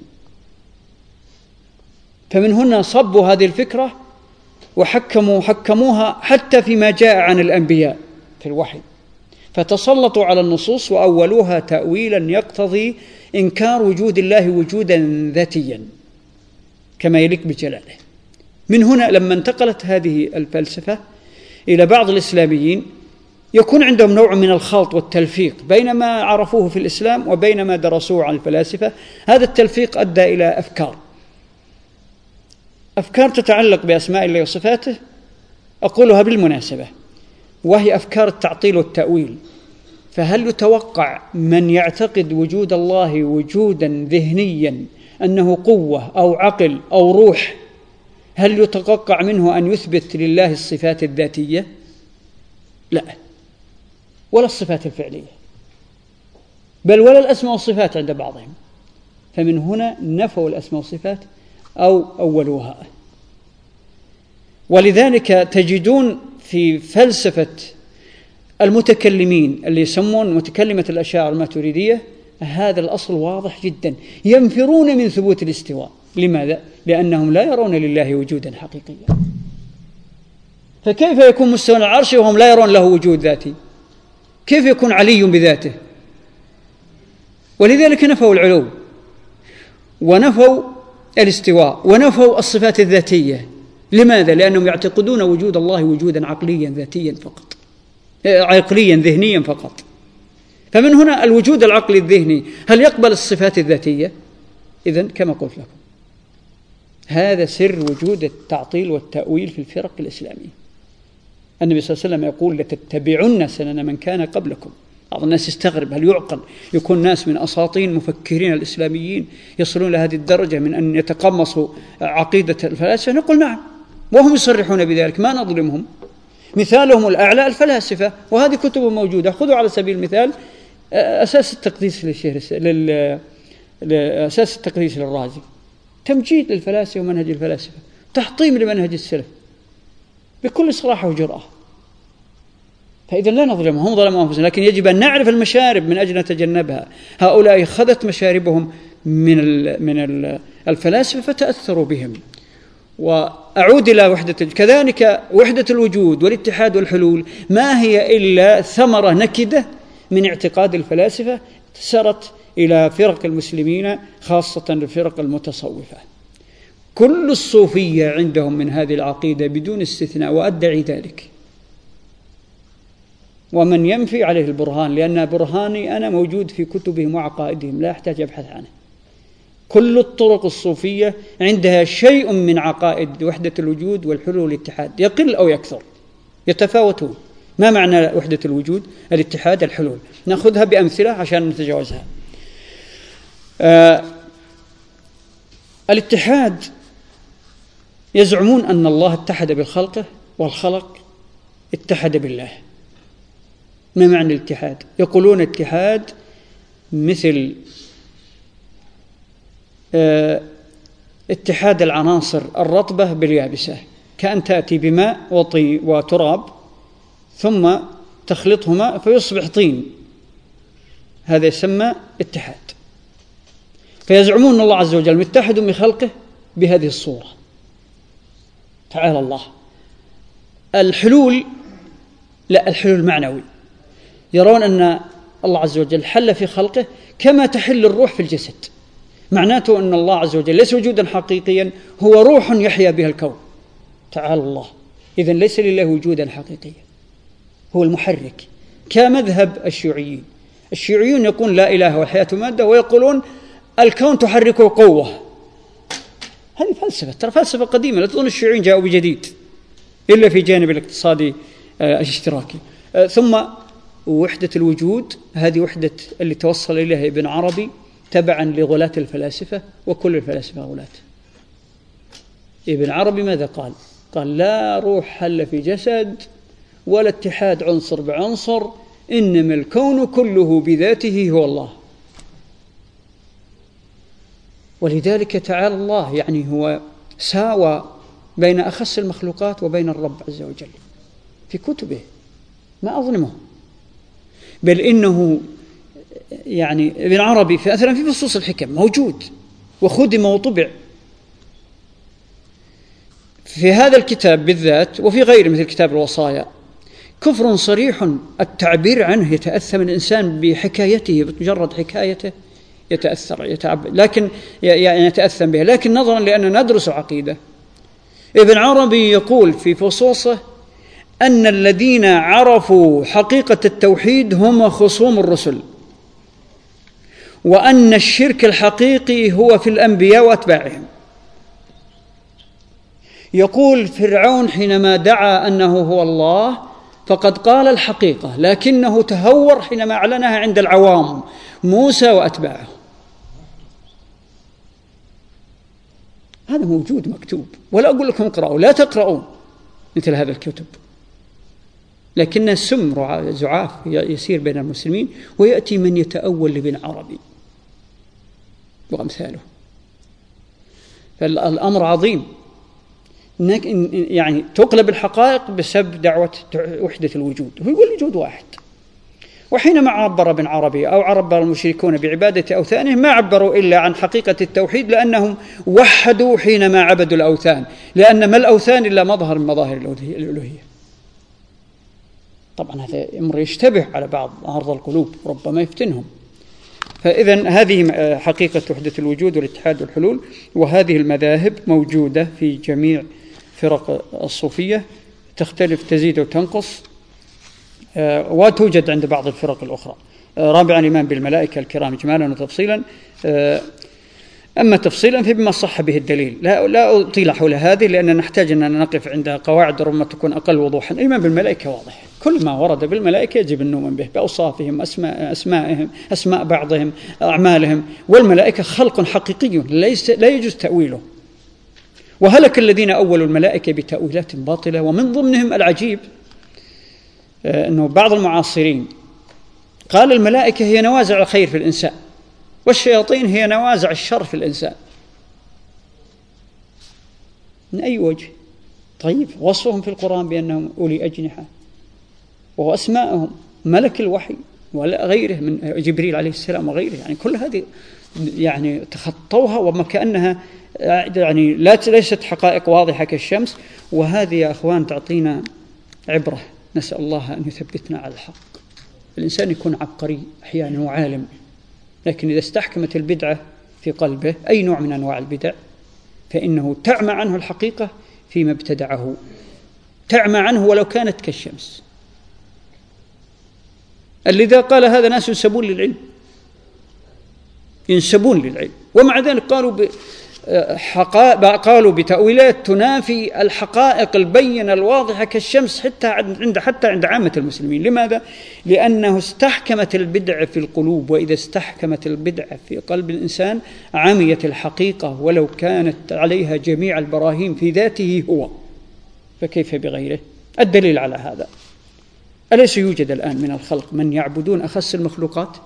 فمن هنا صبوا هذه الفكرة وحكموها حتى فيما جاء عن الأنبياء في الوحي، فتسلطوا على النصوص وأولوها تأويلا يقتضي إنكار وجود الله وجودا ذاتيا كما يليق بجلاله. من هنا لما انتقلت هذه الفلسفة إلى بعض الإسلاميين يكون عندهم نوع من الخلط والتلفيق بين ما عرفوه في الإسلام وبين ما درسوه عن الفلاسفة. هذا التلفيق أدى إلى أفكار تتعلق بأسماء الله وصفاته، أقولها بالمناسبة، وهي أفكار التعطيل والتأويل. فهل يتوقع من يعتقد وجود الله وجودا ذهنيا أنه قوة أو عقل أو روح، هل يتوقع منه أن يثبت لله الصفات الذاتية؟ لا، ولا الصفات الفعلية، بل ولا الأسماء والصفات عند بعضهم. فمن هنا نفوا الأسماء والصفات أو أولوها. ولذلك تجدون في فلسفة المتكلمين اللي يسمون متكلمة الأشاعرة الماتريدية هذا الأصل واضح جدا، ينفرون من ثبوت الاستواء. لماذا؟ لأنهم لا يرون لله وجودا حقيقيا. فكيف يكون مستوى على العرش وهم لا يرون له وجود ذاتي؟ كيف يكون علي بذاته؟ ولذلك نفوا العلو ونفوا الاستواء ونفوا الصفات الذاتية. لماذا؟ لأنهم يعتقدون وجود الله وجودا عقليا ذاتيا فقط، عقليا ذهنيا فقط. فمن هنا الوجود العقلي الذهني هل يقبل الصفات الذاتية؟ إذن كما قلت لكم هذا سر وجود التعطيل والتأويل في الفرق الإسلامية. النبي صلى الله عليه وسلم يقول لتتبعن سنن من كان قبلكم. بعض الناس يستغرب هل يعقل يكون ناس من أساطين مفكرين الإسلاميين يصلون لهذه الدرجة من أن يتقمصوا عقيدة الفلاسفة؟ نقول نعم، وهم يصرحون بذلك، ما نظلمهم. مثالهم الأعلى الفلاسفة، وهذه كتب موجودة. خذوا على سبيل المثال أساس التقديس أساس التقديس للرازي، تمجيد للفلاسفة ومنهج الفلاسفة، تحطيم لمنهج السلف بكل صراحة وجرأة. فإذا لا نظلمهم، هم ظلموا أنفسهم، لكن يجب أن نعرف المشارب من أجل نتجنبها. هؤلاء خذت مشاربهم من الفلاسفة فتأثروا بهم. وأعود إلى كذلك وحدة الوجود والاتحاد والحلول ما هي إلا ثمرة نكدة من اعتقاد الفلاسفة سرت إلى فرق المسلمين، خاصة الفرق المتصوفة. كل الصوفية عندهم من هذه العقيدة بدون استثناء، وأدعي ذلك، ومن ينفي عليه البرهان، لأن برهاني أنا موجود في كتبهم وعقائدهم، لا أحتاج أبحث عنه. كل الطرق الصوفية عندها شيء من عقائد وحدة الوجود والحلول والاتحاد، يقل أو يكثر، يتفاوتون. ما معنى وحدة الوجود؟ الاتحاد، الحلول. نأخذها بأمثلة عشان نتجاوزها. الاتحاد يزعمون أن الله اتحد بالخلق والخلق اتحد بالله. ما معنى الاتحاد؟ يقولون الاتحاد مثل اتحاد العناصر الرطبة باليابسة، كأن تأتي بماء وتراب ثم تخلطهما فيصبح طين، هذا يسمى اتحاد. فيزعمون أن الله عز وجل متحد بخلقه بهذه الصورة، تعالى الله. الحلول لا، الحلول معنوي، يرون أن الله عز وجل حل في خلقه كما تحل الروح في الجسد. معناته أن الله عز وجل ليس وجودا حقيقيا، هو روح يحيا بها الكون، تعالى الله. إذن ليس لله وجودا حقيقيا، هو المحرك، كمذهب الشيوعيين. الشيوعيون يقولون لا إله والحياة مادة، ويقولون الكون تحركه قوة. هذه فلسفة، ترى فلسفة قديمة، لا تظن الشيوعيين جاءوا بجديد إلا في جانب الاقتصادي الاشتراكي. ثم وحدة الوجود، هذه وحدة اللي توصل إليها ابن عربي تبعا لغلاة الفلاسفة، وكل الفلاسفة غلاة. ابن عربي ماذا قال؟ قال لا روح حل في جسد ولا اتحاد عنصر بعنصر، إنما الكون كله بذاته هو الله. ولذلك تعالى الله، يعني هو ساوى بين أخص المخلوقات وبين الرب عز وجل في كتبه، ما أظلمه. بل إنه يعني ابن عربي في أثرا في فصوص الحكم موجود وخدم وطبع في هذا الكتاب بالذات، وفي غيره مثل كتاب الوصايا. كفر صريح التعبير عنه، يتأثم الإنسان بحكايته، بمجرد حكايته يتأثر لكن يتأثم بها. لكن نظرا لأننا ندرس عقيدة، ابن عربي يقول في فصوصه أن الذين عرفوا حقيقة التوحيد هم خصوم الرسل، وأن الشرك الحقيقي هو في الأنبياء وأتباعهم. يقول فرعون حينما دعا أنه هو الله فقد قال الحقيقة، لكنه تهور حينما أعلنها عند العوام موسى وأتباعه. هذا موجود مكتوب، ولا أقول لكم اقرأوا، لا تقرأون مثل هذا الكتب، لكن سم زعاف يسير بين المسلمين، ويأتي من يتأول لابن عربي وأمثاله. فالأمر عظيم، يعني تقلب الحقائق بسبب دعوة وحدة الوجود. هو الوجود واحد. وحينما عبر ابن عربي أو عبر المشركون بعبادة أوثانهم ما عبروا إلا عن حقيقة التوحيد، لأنهم وحدوا حينما عبدوا الأوثان، لأن ما الأوثان إلا مظهر من مظاهر الألوهية. طبعا هذا أمر يشتبه على بعض عرض القلوب، ربما يفتنهم. فإذن هذه حقيقة وحدة الوجود والاتحاد والحلول، وهذه المذاهب موجودة في جميع فرق الصوفية، تختلف تزيد وتنقص، وتوجد عند بعض الفرق الأخرى. رابعا الإيمان بالملائكة الكرام إجمالا وتفصيلا. أما تفصيلا فبما صح به الدليل. لا أطيل حول هذه لأننا نحتاج أن نقف عند قواعد ربما تكون أقل وضوحا. الإيمان بالملائكة واضح، كل ما ورد بالملائكة يجب أن نؤمن به بأوصافهم، أسمائهم، أسماء بعضهم، أعمالهم. والملائكة خلق حقيقي لا يجوز تأويله. وهلك الذين أولوا الملائكة بتأويلات باطلة، ومن ضمنهم العجيب أنه بعض المعاصرين قال الملائكة هي نوازع الخير في الإنسان، والشياطين هي نوازع الشر في الإنسان. من أي وجه؟ طيب وصفهم في القرآن بأنهم أولي أجنحة، وأسماءهم ملك الوحي وغيره من جبريل عليه السلام وغيره، يعني كل هذه يعني تخطوها وما كأنها يعني ليست حقائق واضحة كالشمس. وهذه يا أخوان تعطينا عبرة، نسأل الله أن يثبتنا على الحق. الإنسان يكون عبقري أحيانا وعالم، لكن إذا استحكمت البدعة في قلبه، أي نوع من أنواع البدع، فإنه تعمى عنه الحقيقة فيما ابتدعه، تعمى عنه ولو كانت كالشمس. لذا قال هذا ناس ينسبون للعلم، ومع ذلك قالوا بتأويلات تنافي الحقائق البينة الواضحة كالشمس حتى عند عامة المسلمين. لماذا؟ لأنه استحكمت البدع في القلوب، وإذا استحكمت البدع في قلب الإنسان عميت الحقيقة ولو كانت عليها جميع البراهين في ذاته هو، فكيف بغيره؟ الدليل على هذا أليس يوجد الآن من الخلق من يعبدون أخس المخلوقات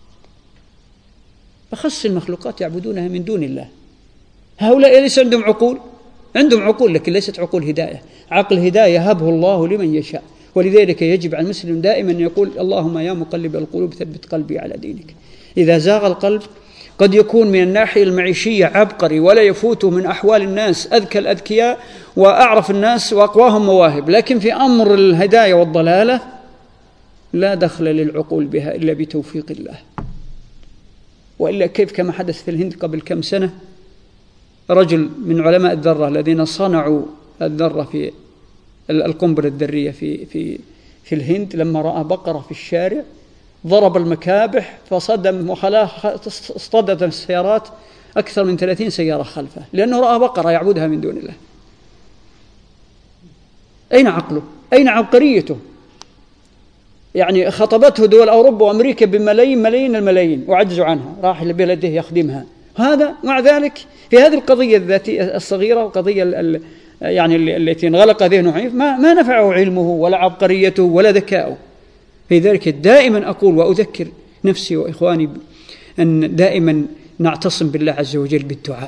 يعبدونها من دون الله؟ هؤلاء ليس عندهم عقول، عندهم عقول لكن ليست عقول هداية. عقل هداية يهبه الله لمن يشاء، ولذلك يجب على المسلم دائما أن يقول اللهم يا مقلب القلوب ثبت قلبي على دينك. إذا زاغ القلب قد يكون من الناحية المعيشية عبقري ولا يفوته من أحوال الناس أذكى الأذكياء وأعرف الناس وأقواهم مواهب، لكن في أمر الهداية والضلالة لا دخل للعقول بها إلا بتوفيق الله. وإلا كيف كما حدث في الهند قبل كم سنة، رجل من علماء الذرة الذين صنعوا الذرة في القنبلة الذرية في الهند، لما رأى بقرة في الشارع ضرب المكابح فصدم وخلاه اصطدت السيارات أكثر من 30 سيارة خلفه، لأنه رأى بقرة يعبدها من دون الله. أين عقله؟ أين عبقريته؟ يعني خطبته دول أوروبا وأمريكا بملايين الملايين وعجزوا عنها، راح لبلده يخدمها. هذا مع ذلك في هذه القضية الذاتية الصغيرة، القضية يعني التي انغلق ذهنه ما نفعه علمه ولا عبقريته ولا ذكاؤه. لذلك دائما أقول وأذكر نفسي وإخواني أن دائما نعتصم بالله عز وجل بالدعاء،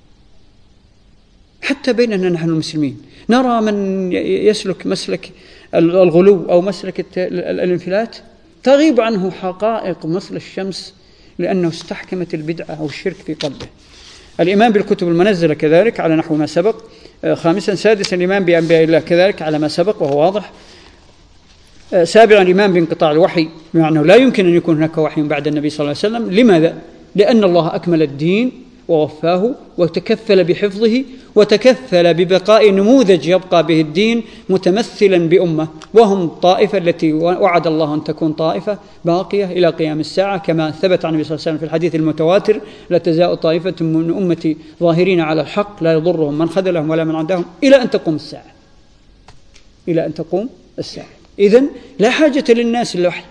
حتى بيننا نحن المسلمين. نرى من يسلك مسلك الغلو أو مسلك الانفلات تغيب عنه حقائق مثل الشمس، لأنه استحكمت البدعة أو الشرك في قلبه. الإيمان بالكتب المنزلة كذلك على نحو ما سبق. خامسا سادسا الإيمان بأنبياء الله كذلك على ما سبق وهو واضح. سابعا الإيمان بانقطاع الوحي، بمعنى لا يمكن أن يكون هناك وحي بعد النبي صلى الله عليه وسلم. لماذا؟ لأن الله أكمل الدين ووفاه وتكفل بحفظه وتكفل ببقاء نموذج يبقى به الدين متمثلا بأمة، وهم الطائفة التي وعد الله أن تكون طائفة باقية إلى قيام الساعة، كما ثبت عن النبي صلى الله عليه وسلم في الحديث المتواتر: لا تزال طائفة من أمتي ظاهرين على الحق لا يضرهم من خذلهم ولا من عندهم إلى أن تقوم الساعة. إلى أن تقوم الساعة. إذن لا حاجة للناس للوحي،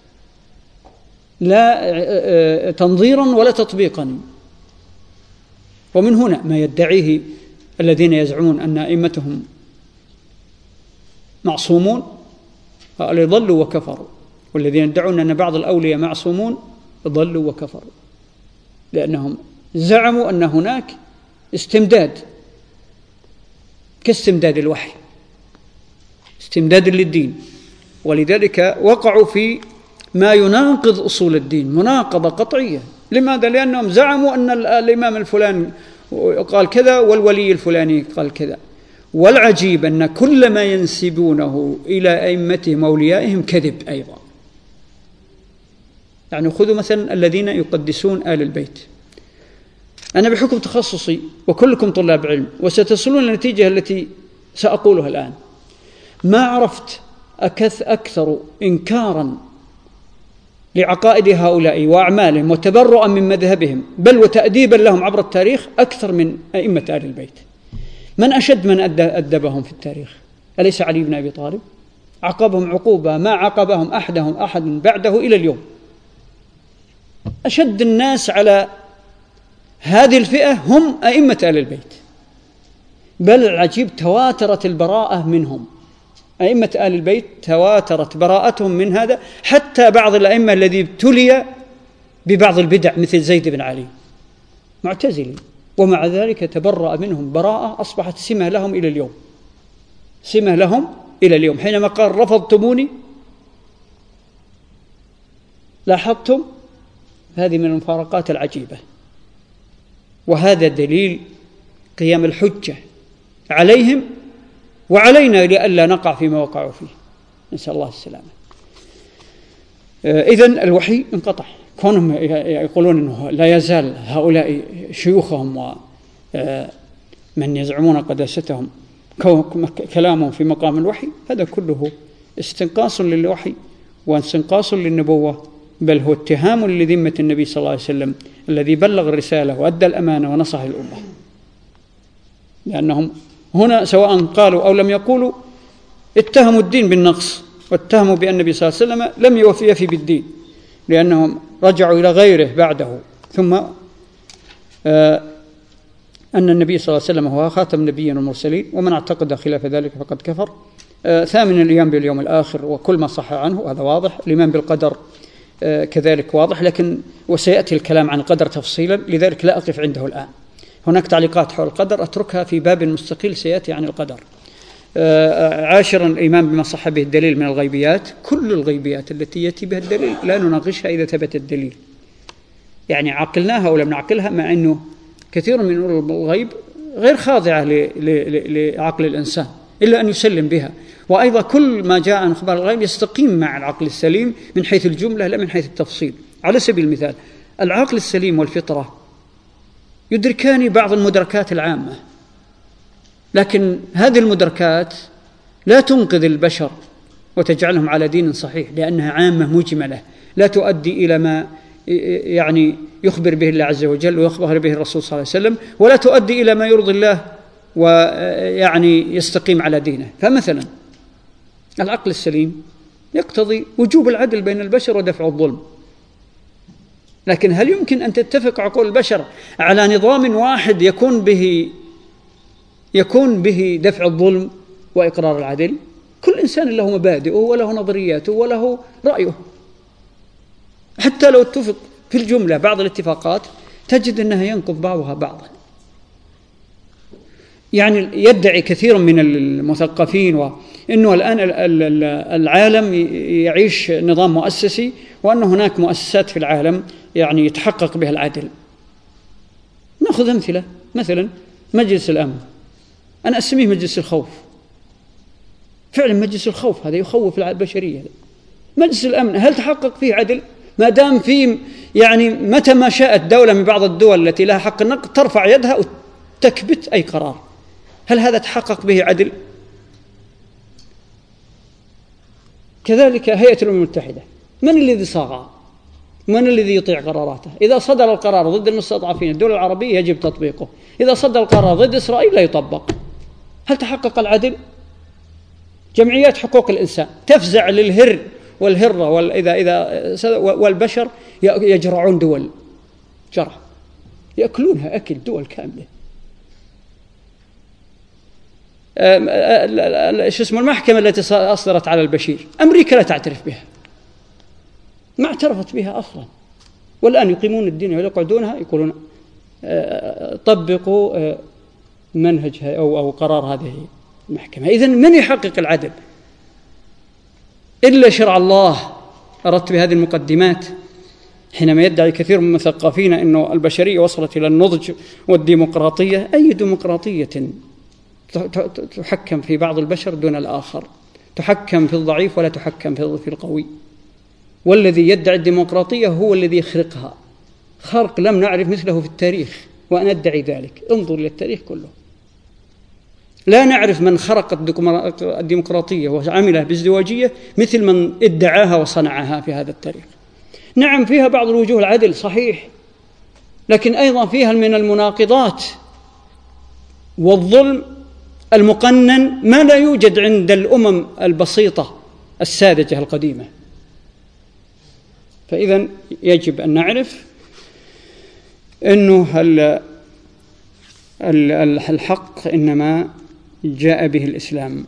لا تنظيرا ولا تطبيقا. ومن هنا ما يدعيه الذين يزعمون أن أئمتهم معصومون ضلوا وكفروا، والذين يدعون أن بعض الأولياء معصومون ضلوا وكفروا، لأنهم زعموا أن هناك استمداد كاستمداد الوحي، استمداد للدين، ولذلك وقعوا في ما يناقض أصول الدين مناقضة قطعية. لماذا؟ لأنهم زعموا أن الإمام الفلاني قال كذا والولي الفلاني قال كذا. والعجيب أن كل ما ينسبونه إلى أئمتهم أوليائهم كذب أيضا. يعني خذوا مثلا الذين يقدسون آل البيت. أنا بحكم تخصصي وكلكم طلاب علم وستصلون النتيجة التي سأقولها الآن، ما عرفت أكثر إنكارا لعقائد هؤلاء وأعمالهم وتبرؤا من مذهبهم بل وتأديبا لهم عبر التاريخ أكثر من أئمة آل البيت. من أشد من أدبهم في التاريخ؟ أليس علي بن أبي طالب؟ عقبهم عقوبة ما عقبهم أحد بعده إلى اليوم. أشد الناس على هذه الفئة هم أئمة آل البيت، بل العجيب تواترت البراءة منهم. أئمة آل البيت تواترت براءتهم من هذا، حتى بعض الأئمة الذي ابتلي ببعض البدع مثل زيد بن علي معتزلي، ومع ذلك تبرأ منهم براءة أصبحت سمة لهم إلى اليوم، سمة لهم إلى اليوم. حينما قال رفضتموني، لاحظتم هذه من المفارقات العجيبة، وهذا دليل قيام الحجة عليهم وعلينا لئلا نقع فيما وقعوا فيه، نسأل الله السلامة. إذن الوحي انقطع. كونهم يقولون أنه لا يزال هؤلاء شيوخهم ومن يزعمون قداستهم كلامهم في مقام الوحي، هذا كله استنقاص للوحي واستنقاص للنبوة، بل هو اتهام لذمة النبي صلى الله عليه وسلم الذي بلغ الرسالة وأدى الأمانة ونصح الأمة. لأنهم هنا سواء قالوا أو لم يقولوا اتهموا الدين بالنقص، واتهموا بأن النبي صلى الله عليه وسلم لم يوفي بالدين، لأنهم رجعوا إلى غيره بعده. ثم أن النبي صلى الله عليه وسلم هو خاتم النبيين والمرسلين، ومن اعتقد خلاف ذلك فقد كفر. ثامن الإيمان باليوم الآخر وكل ما صح عنه، هذا واضح. الإيمان بالقدر كذلك واضح، لكن وسيأتي الكلام عن القدر تفصيلا، لذلك لا أقف عنده الآن. هناك تعليقات حول القدر أتركها في باب مستقل سيأتي عن القدر. عاشرا الإيمان بما صح به الدليل من الغيبيات، كل الغيبيات التي يأتي بها الدليل لا نناقشها إذا ثبت الدليل، يعني عقلناها أو لم نعقلها، مع أنه كثير من الغيب غير خاضعة لعقل الإنسان إلا أن يسلم بها. وأيضا كل ما جاء عن أخبار الغيب يستقيم مع العقل السليم من حيث الجملة لا من حيث التفصيل. على سبيل المثال العقل السليم والفطرة يدركان بعض المدركات العامة، لكن هذه المدركات لا تنقذ البشر وتجعلهم على دين صحيح، لأنها عامة مجملة لا تؤدي إلى ما يعني يخبر به الله عز وجل ويخبر به الرسول صلى الله عليه وسلم، ولا تؤدي إلى ما يرضي الله ويعني يستقيم على دينه. فمثلا العقل السليم يقتضي وجوب العدل بين البشر ودفع الظلم، لكن هل يمكن أن تتفق عقول البشر على نظام واحد يكون به دفع الظلم وإقرار العدل؟ كل إنسان له مبادئه وله نظرياته وله رأيه. حتى لو اتفق في الجملة بعض الاتفاقات تجد أنها ينقض بعضها بعضا. يعني يدعي كثير من المثقفين وأنه الآن العالم يعيش نظام مؤسسي، وأن هناك مؤسسات في العالم يعني يتحقق بها العدل. نأخذ أمثلة، مثلا مجلس الأمن، أنا أسميه مجلس الخوف. فعلا مجلس الخوف هذا يخوف البشرية. مجلس الأمن هل تحقق فيه عدل؟ ما دام فيه يعني متى ما شاءت دولة من بعض الدول التي لها حق النقد ترفع يدها وتكبت أي قرار، هل هذا تحقق به عدل؟ كذلك هيئة الأمم المتحدة، من الذي صاغها؟ من الذي يطيع قراراته؟ إذا صدر القرار ضد المستضعفين الدول العربية يجب تطبيقه، إذا صدر القرار ضد إسرائيل لا يطبق. هل تحقق العدل؟ جمعيات حقوق الإنسان تفزع للهر والهرة والبشر يجرعون دول جرع، يأكلونها أكل دول كاملة. المحكمة التي أصدرت على البشير أمريكا لا تعترف بها، ما اعترفت بها أصلا، والآن يقيمون الدين ويقعدونها يقولون طبقوا منهج أو قرار هذه المحكمة. إذن من يحقق العدل إلا شرع الله؟ أردت بهذه المقدمات حينما يدعي كثير من المثقفين أن البشرية وصلت إلى النضج والديمقراطية. أي ديمقراطية تحكم في بعض البشر دون الآخر؟ تحكم في الضعيف ولا تحكم في القوي. والذي يدعي الديمقراطية هو الذي يخرقها خرق لم نعرف مثله في التاريخ، وأنا أدعي ذلك. انظر إلى التاريخ كله، لا نعرف من خرق الديمقراطية وعملها بازدواجية مثل من ادعاها وصنعها في هذا التاريخ. نعم فيها بعض الوجوه العدل صحيح، لكن أيضا فيها من المناقضات والظلم المقنن ما لا يوجد عند الأمم البسيطة الساذجة القديمة. فإذن يجب أن نعرف أنه الحق إنما جاء به الإسلام.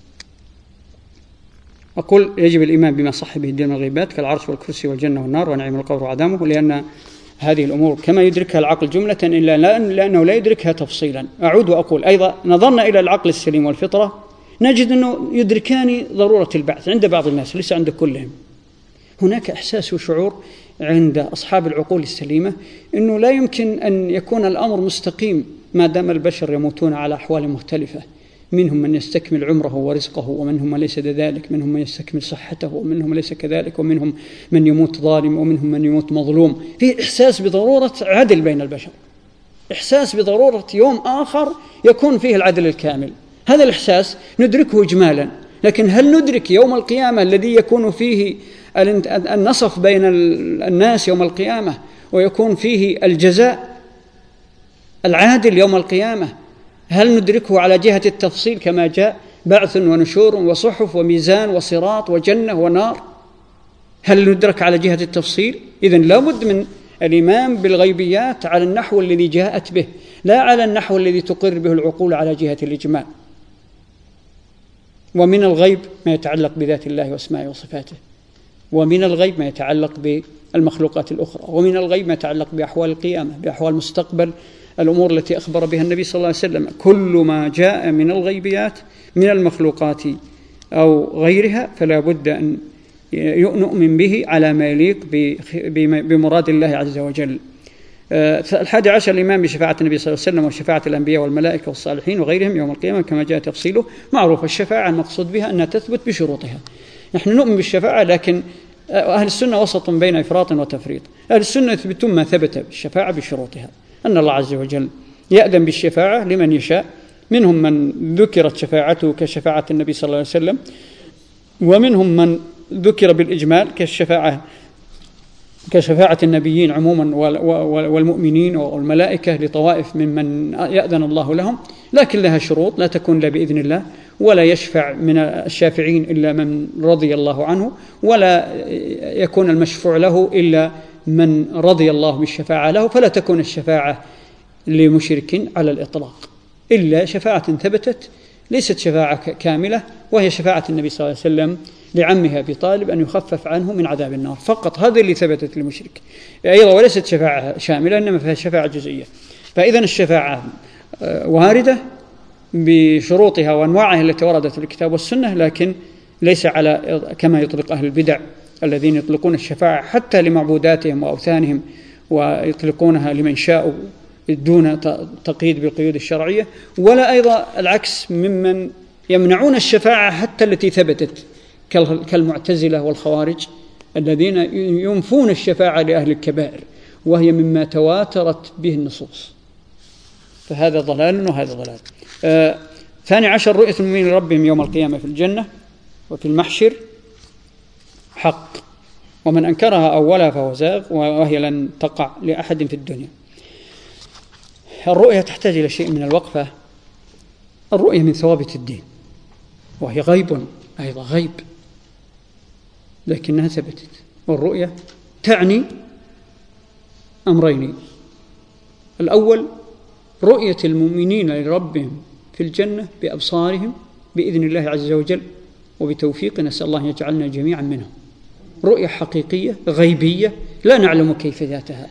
أقول يجب الإيمان بما صح به الدين من الغيبات كالعرش والكرسي والجنة والنار ونعيم القبر وعدامه، لأن هذه الأمور كما يدركها العقل جملة إلا لأنه لا يدركها تفصيلا. أعود وأقول أيضا نظرنا إلى العقل السليم والفطرة نجد أنه يدركان ضرورة البعث عند بعض الناس ليس عند كلهم. هناك إحساس وشعور عند أصحاب العقول السليمة أنه لا يمكن أن يكون الأمر مستقيم ما دام البشر يموتون على أحوال مختلفة، منهم من يستكمل عمره ورزقه، ومنهم من ليس ذلك، منهم من يستكمل صحته، ومنهم ليس كذلك، ومنهم من يموت ظالم، ومنهم من يموت مظلوم. في إحساس بضرورة عدل بين البشر، إحساس بضرورة يوم آخر يكون فيه العدل الكامل. هذا الإحساس ندركه إجمالا، لكن هل ندرك يوم القيامة الذي يكون فيه النصف بين الناس يوم القيامة ويكون فيه الجزاء العادل يوم القيامة؟ هل ندركه على جهة التفصيل كما جاء بعث ونشور وصحف وميزان وصراط وجنة ونار؟ هل ندرك على جهة التفصيل؟ إذن لا بد من الإيمان بالغيبيات على النحو الذي جاءت به، لا على النحو الذي تقر به العقول على جهة الإجمال. ومن الغيب ما يتعلق بذات الله واسمائه وصفاته، ومن الغيب ما يتعلق بالمخلوقات الأخرى، ومن الغيب ما يتعلق بأحوال القيامة، بأحوال مستقبل الأمور التي أخبر بها النبي صلى الله عليه وسلم. كل ما جاء من الغيبيات من المخلوقات أو غيرها فلا بد أن نؤمن به على ما يليق بمراد الله عز وجل. 11 الإيمان بشفاعة النبي صلى الله عليه وسلم وشفاعة الأنبياء والملائكة والصالحين وغيرهم يوم القيامة كما جاء تفصيله. معروف الشفاعة المقصود بها أنها تثبت بشروطها. نحن نؤمن بالشفاعة، لكن أهل السنة وسط بين إفراط وتفريط. أهل السنة يثبتون ما ثبت بالشفاعة بشروطها، أن الله عز وجل يأذن بالشفاعة لمن يشاء، منهم من ذكرت شفاعته كشفاعة النبي صلى الله عليه وسلم، ومنهم من ذكر بالإجمال كشفاعة النبيين عموما والمؤمنين والملائكة لطوائف ممن يأذن الله لهم، لكن لها شروط، لا تكون إلا بإذن الله، ولا يشفع من الشافعين إلا من رضي الله عنه، ولا يكون المشفوع له إلا من رضي الله بالشفاعة له، فلا تكون الشفاعة لمشرك على الإطلاق إلا شفاعة ثبتت ليست شفاعة كاملة، وهي شفاعة النبي صلى الله عليه وسلم لعمه أبي طالب أن يخفف عنه من عذاب النار فقط. هذا اللي ثبتت للمشرك أيضا، وليست شفاعة شاملة إنما فيها شفاعة جزئية. فإذا الشفاعة واردة بشروطها وأنواعها التي وردت في الكتاب والسنة، لكن ليس على كما يطلق أهل البدع الذين يطلقون الشفاعة حتى لمعبوداتهم وأوثانهم ويطلقونها لمن شاء دون تقييد بالقيود الشرعية، ولا أيضا العكس ممن يمنعون الشفاعة حتى التي ثبتت كالمعتزلة والخوارج الذين ينفون الشفاعة لأهل الكبائر وهي مما تواترت به النصوص. فهذا ضلال وهذا ضلال. 12 رؤية المؤمنين لربهم يوم القيامة في الجنة وفي المحشر حق، ومن أنكرها أولها فهو زاغ، وهي لن تقع لأحد في الدنيا. الرؤية تحتاج إلى شيء من الوقفة. الرؤية من ثوابت الدين، وهي غيب أيضا غيب، لكنها ثبتت. والرؤية تعني أمرين: الأول رؤية المؤمنين لربهم في الجنة بأبصارهم بإذن الله عز وجل وبتوفيق، نسأل الله يجعلنا جميعا منهم. رؤية حقيقية غيبية لا نعلم كيفيتها،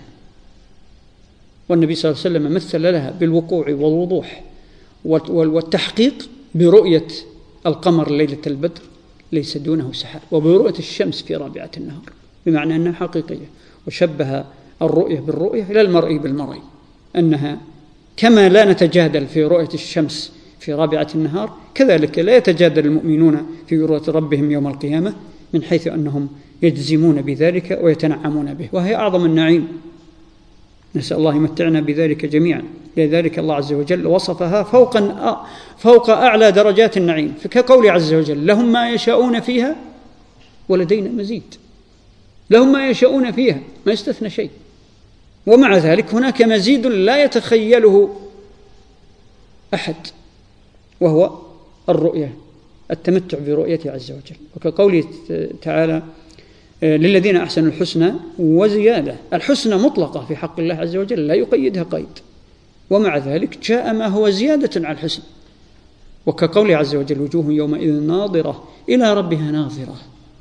والنبي صلى الله عليه وسلم مثل لها بالوقوع والوضوح والتحقيق برؤية القمر ليلة البدر ليس دونه سحاب، وبرؤية الشمس في رابعة النهار، بمعنى أنها حقيقية. وشبه الرؤية بالرؤية إلى المرئي بالمرئي، أنها كما لا نتجادل في رؤية الشمس في رابعة النهار، كذلك لا يتجادل المؤمنون في رؤية ربهم يوم القيامة، من حيث أنهم يجزمون بذلك ويتنعمون به، وهي أعظم النعيم. نسأل الله يمتعنا بذلك جميعا. لذلك الله عز وجل وصفها فوق أعلى درجات النعيم، كقول عز وجل: لهم ما يشاءون فيها ولدينا مزيد. لهم ما يشاءون فيها، ما يستثنى شيء. ومع ذلك هناك مزيد لا يتخيله أحد، وهو الرؤية، التمتع برؤيته عز وجل. وكقوله تعالى: للذين أحسنوا الحسنى وزيادة. الحسنى مطلقة في حق الله عز وجل، لا يقيدها قيد، ومع ذلك جاء ما هو زيادة على الحسن. وكقوله عز وجل: وجوه يومئذ ناظرة إلى ربها ناظرة.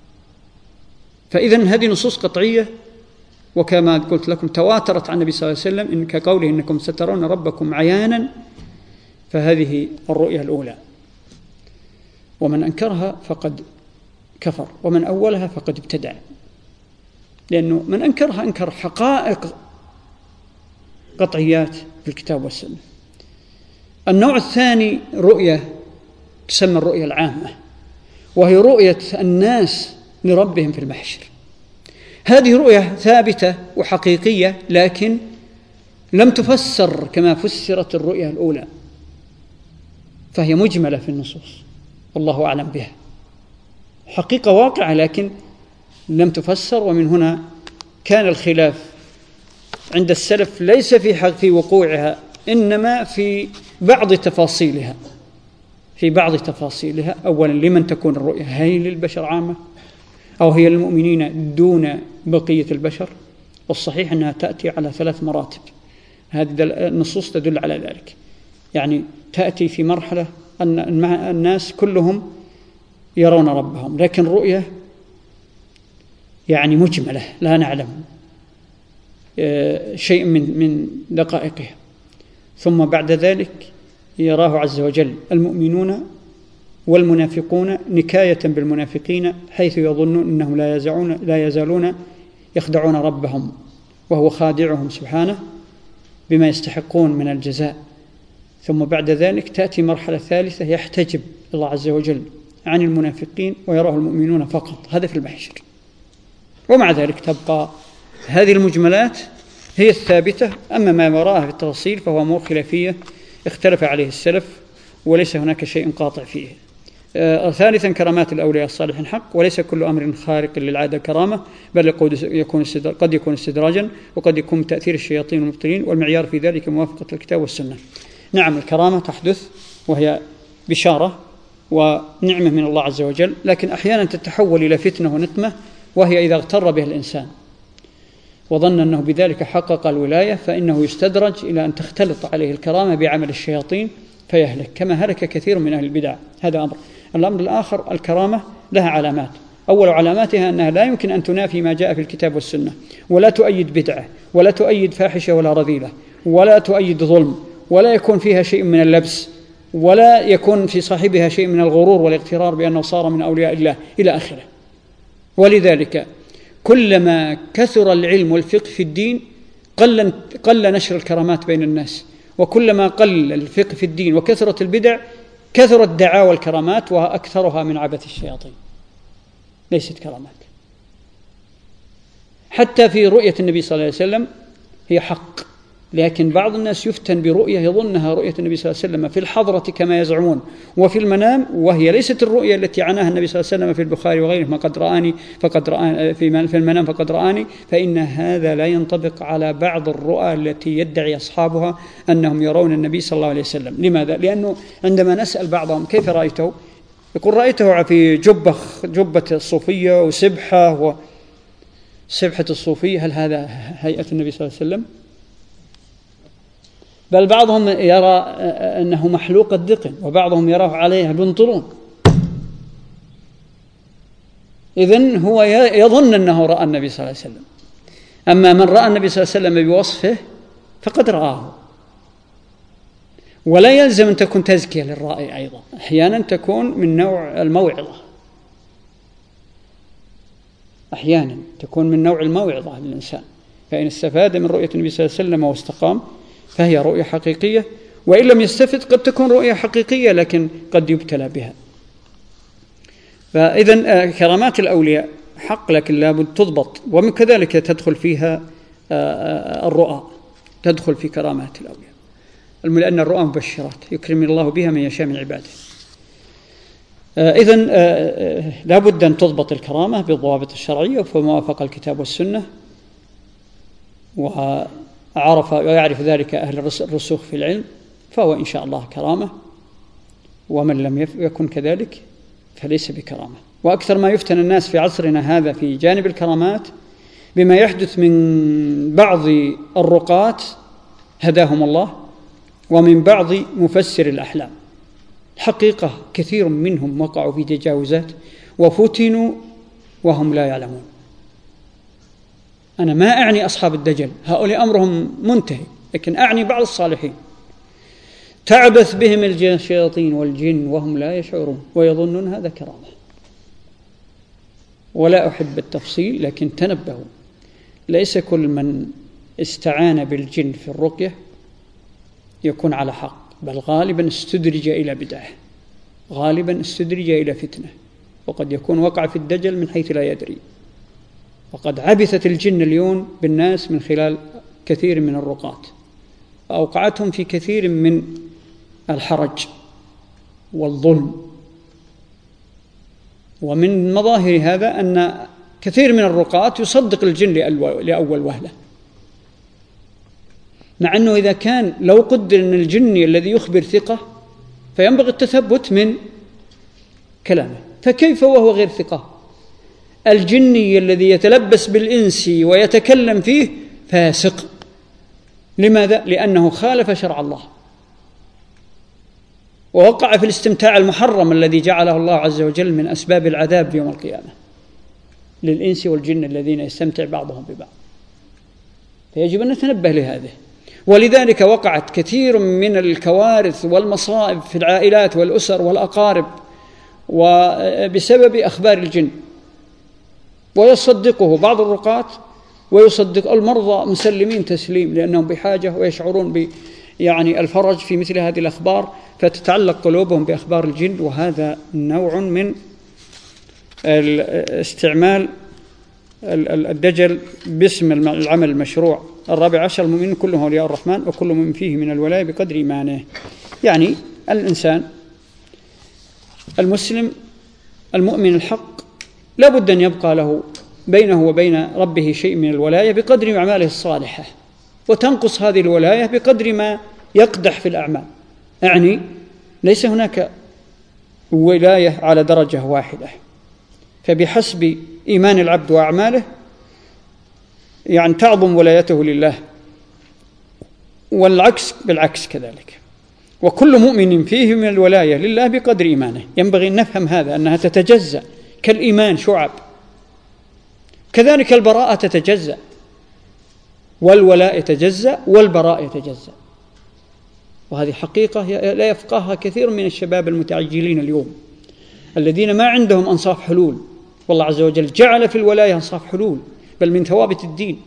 فإذن هذه نصوص قطعية، وكما قلت لكم تواترت عن النبي صلى الله عليه وسلم، إن كقوله: إنكم سترون ربكم عيانا. فهذه الرؤية الأولى، ومن أنكرها فقد كفر، ومن أولها فقد ابتدع، لأنه من أنكرها أنكر حقائق قطعيات في الكتاب والسنة. النوع الثاني رؤية تسمى الرؤية العامة، وهي رؤية الناس لربهم في المحشر. هذه رؤية ثابتة وحقيقية، لكن لم تفسر كما فسرت الرؤية الأولى، فهي مجملة في النصوص والله أعلم بها، حقيقة واقعة لكن لم تفسر. ومن هنا كان الخلاف عند السلف ليس في وقوعها، إنما في بعض تفاصيلها. أولا، لمن تكون الرؤية؟ هي للبشر عامة أو هي للمؤمنين دون بقية البشر؟ والصحيح أنها تأتي على 3 مراتب. هذه النصوص تدل على ذلك، يعني تأتي في مرحلة أن الناس كلهم يرون ربهم، لكن رؤية يعني مجملة لا نعلم شيء من دقائقها. ثم بعد ذلك يراه عز وجل المؤمنون والمنافقون نكاية بالمنافقين، حيث يظنون أنهم لا يزالون يخدعون ربهم وهو خادعهم سبحانه بما يستحقون من الجزاء. ثم بعد ذلك تأتي مرحلة ثالثة، يحتجب الله عز وجل عن المنافقين ويراه المؤمنون فقط، هذا في المحشر. ومع ذلك تبقى هذه المجملات هي الثابتة، أما ما وراءها في التفاصيل فهو أمور خلافية اختلف عليه السلف، وليس هناك شيء قاطع فيه. ثالثا، كرامات الأولياء الصالحين حق، وليس كل أمر خارق للعادة كرامة، بل قد يكون استدراجا، وقد يكون تأثير الشياطين والمبطلين، والمعيار في ذلك موافقة الكتاب والسنة. نعم، الكرامة تحدث وهي بشارة ونعمة من الله عز وجل، لكن أحيانا تتحول إلى فتنة ونقمة، وهي إذا اغتر به الإنسان وظن أنه بذلك حقق الولاية، فإنه يستدرج إلى أن تختلط عليه الكرامة بعمل الشياطين فيهلك، كما هلك كثير من أهل البدع. هذا أمر. الأمر الآخر، الكرامة لها علامات. أول علاماتها أنها لا يمكن أن تنافي ما جاء في الكتاب والسنة، ولا تؤيد بدعة، ولا تؤيد فاحشة ولا رذيلة، ولا تؤيد ظلم، ولا يكون فيها شيء من اللبس، ولا يكون في صاحبها شيء من الغرور والاغترار بأنه صار من أولياء الله إلى آخره. ولذلك كلما كثر العلم والفقه في الدين قل نشر الكرامات بين الناس، وكلما قل الفقه في الدين وكثرت البدع كثرت دعاوى الكرامات، وأكثرها من عبث الشياطين، ليست كرامات. حتى في رؤية النبي صلى الله عليه وسلم هي حق، لكن بعض الناس يفتن برؤية يظنها رؤية النبي صلى الله عليه وسلم في الحضرة كما يزعمون، وفي المنام، وهي ليست الرؤية التي عناها النبي صلى الله عليه وسلم في البخاري وغيره: ما قد رآني فقد رآني في المنام فقد رآني. فإن هذا لا ينطبق على بعض الرؤى التي يدعي أصحابها أنهم يرون النبي صلى الله عليه وسلم. لماذا؟ لأنه عندما نسأل بعضهم كيف رأيته، يقول: رأيته في جبة الصوفية وسبحة سبحة الصوفية. هل هذا هيئة النبي صلى الله عليه وسلم؟ بل بعضهم يرى أنه محلوق الدقن، وبعضهم يراه عليه بنطلون. إذن هو يظن أنه رأى النبي صلى الله عليه وسلم. أما من رأى النبي صلى الله عليه وسلم بوصفه فقد رآه. ولا يلزم أن تكون تزكية للرائي أيضا، أحيانا تكون من نوع الموعظة، أحيانا تكون من نوع الموعظة للإنسان. فإن استفاد من رؤية النبي صلى الله عليه وسلم واستقام فهي رؤية حقيقية، وإن لم يستفد قد تكون رؤية حقيقية لكن قد يبتلى بها. فإذن كرامات الأولياء حق، لكن لابد تضبط، ومن كذلك تدخل فيها الرؤى، تدخل في كرامات الأولياء، لأن الرؤى مبشرات يكرم الله بها من يشاء من عباده. إذن لا بد أن تضبط الكرامة بالضوابط الشرعية وفق الكتاب والسنة، ويعرف ذلك أهل الرسوخ في العلم، فهو إن شاء الله كرامة، ومن لم يكن كذلك فليس بكرامة. وأكثر ما يفتن الناس في عصرنا هذا في جانب الكرامات بما يحدث من بعض الرقاة هداهم الله ومن بعض مفسر الأحلام. حقيقة كثير منهم وقعوا في تجاوزات وفتنوا وهم لا يعلمون. أنا ما أعني أصحاب الدجل، هؤلاء أمرهم منتهي، لكن أعني بعض الصالحين تعبث بهم الشياطين والجن وهم لا يشعرون ويظنون هذا كرامة. ولا أحب التفصيل، لكن تنبهوا، ليس كل من استعان بالجن في الرقية يكون على حق، بل غالبا استدرج إلى بدعة، غالبا استدرج إلى فتنة، وقد يكون وقع في الدجل من حيث لا يدري. وقد عبثت الجن اليوم بالناس من خلال كثير من الرقاة، أوقعتهم في كثير من الحرج والظلم. ومن مظاهر هذا أن كثير من الرقاة يصدق الجن لأول وهلة، مع أنه إذا كان لو قدر أن الجني الذي يخبر ثقة فينبغي التثبت من كلامه، فكيف وهو غير ثقة؟ الجني الذي يتلبس بالإنس ويتكلم فيه فاسق. لماذا؟ لأنه خالف شرع الله ووقع في الاستمتاع المحرم الذي جعله الله عز وجل من أسباب العذاب يوم القيامة للإنس والجن الذين يستمتع بعضهم ببعض. فيجب أن نتنبه لهذا. ولذلك وقعت كثير من الكوارث والمصائب في العائلات والأسر والأقارب وبسبب أخبار الجن، ويصدقه بعض الرقاة ويصدق المرضى مسلمين تسليم، لأنهم بحاجة ويشعرون يعني الفرج في مثل هذه الأخبار، فتتعلق قلوبهم بأخبار الجن. وهذا نوع من استعمال الدجل باسم العمل المشروع. 14 المؤمنين كلهم أولياء الرحمن وكل من فيه من الولاية بقدر إيمانه. يعني الإنسان المسلم المؤمن الحق لا بد أن يبقى له بينه وبين ربه شيء من الولاية بقدر أعماله الصالحة، وتنقص هذه الولاية بقدر ما يقدح في الأعمال. يعني ليس هناك ولاية على درجة واحدة، فبحسب إيمان العبد وأعماله يعني تعظم ولايته لله، والعكس بالعكس كذلك. وكل مؤمن فيه من الولاية لله بقدر إيمانه. ينبغي أن نفهم هذا، أنها تتجزأ كالإيمان شعب، كذلك البراءة تتجزأ، والولاء يتجزأ والبراء يتجزأ. وهذه حقيقة لا يفقهها كثير من الشباب المتعجلين اليوم الذين ما عندهم أنصاف حلول. والله عز وجل جعل في الولاية أنصاف حلول، بل من ثوابت الدين.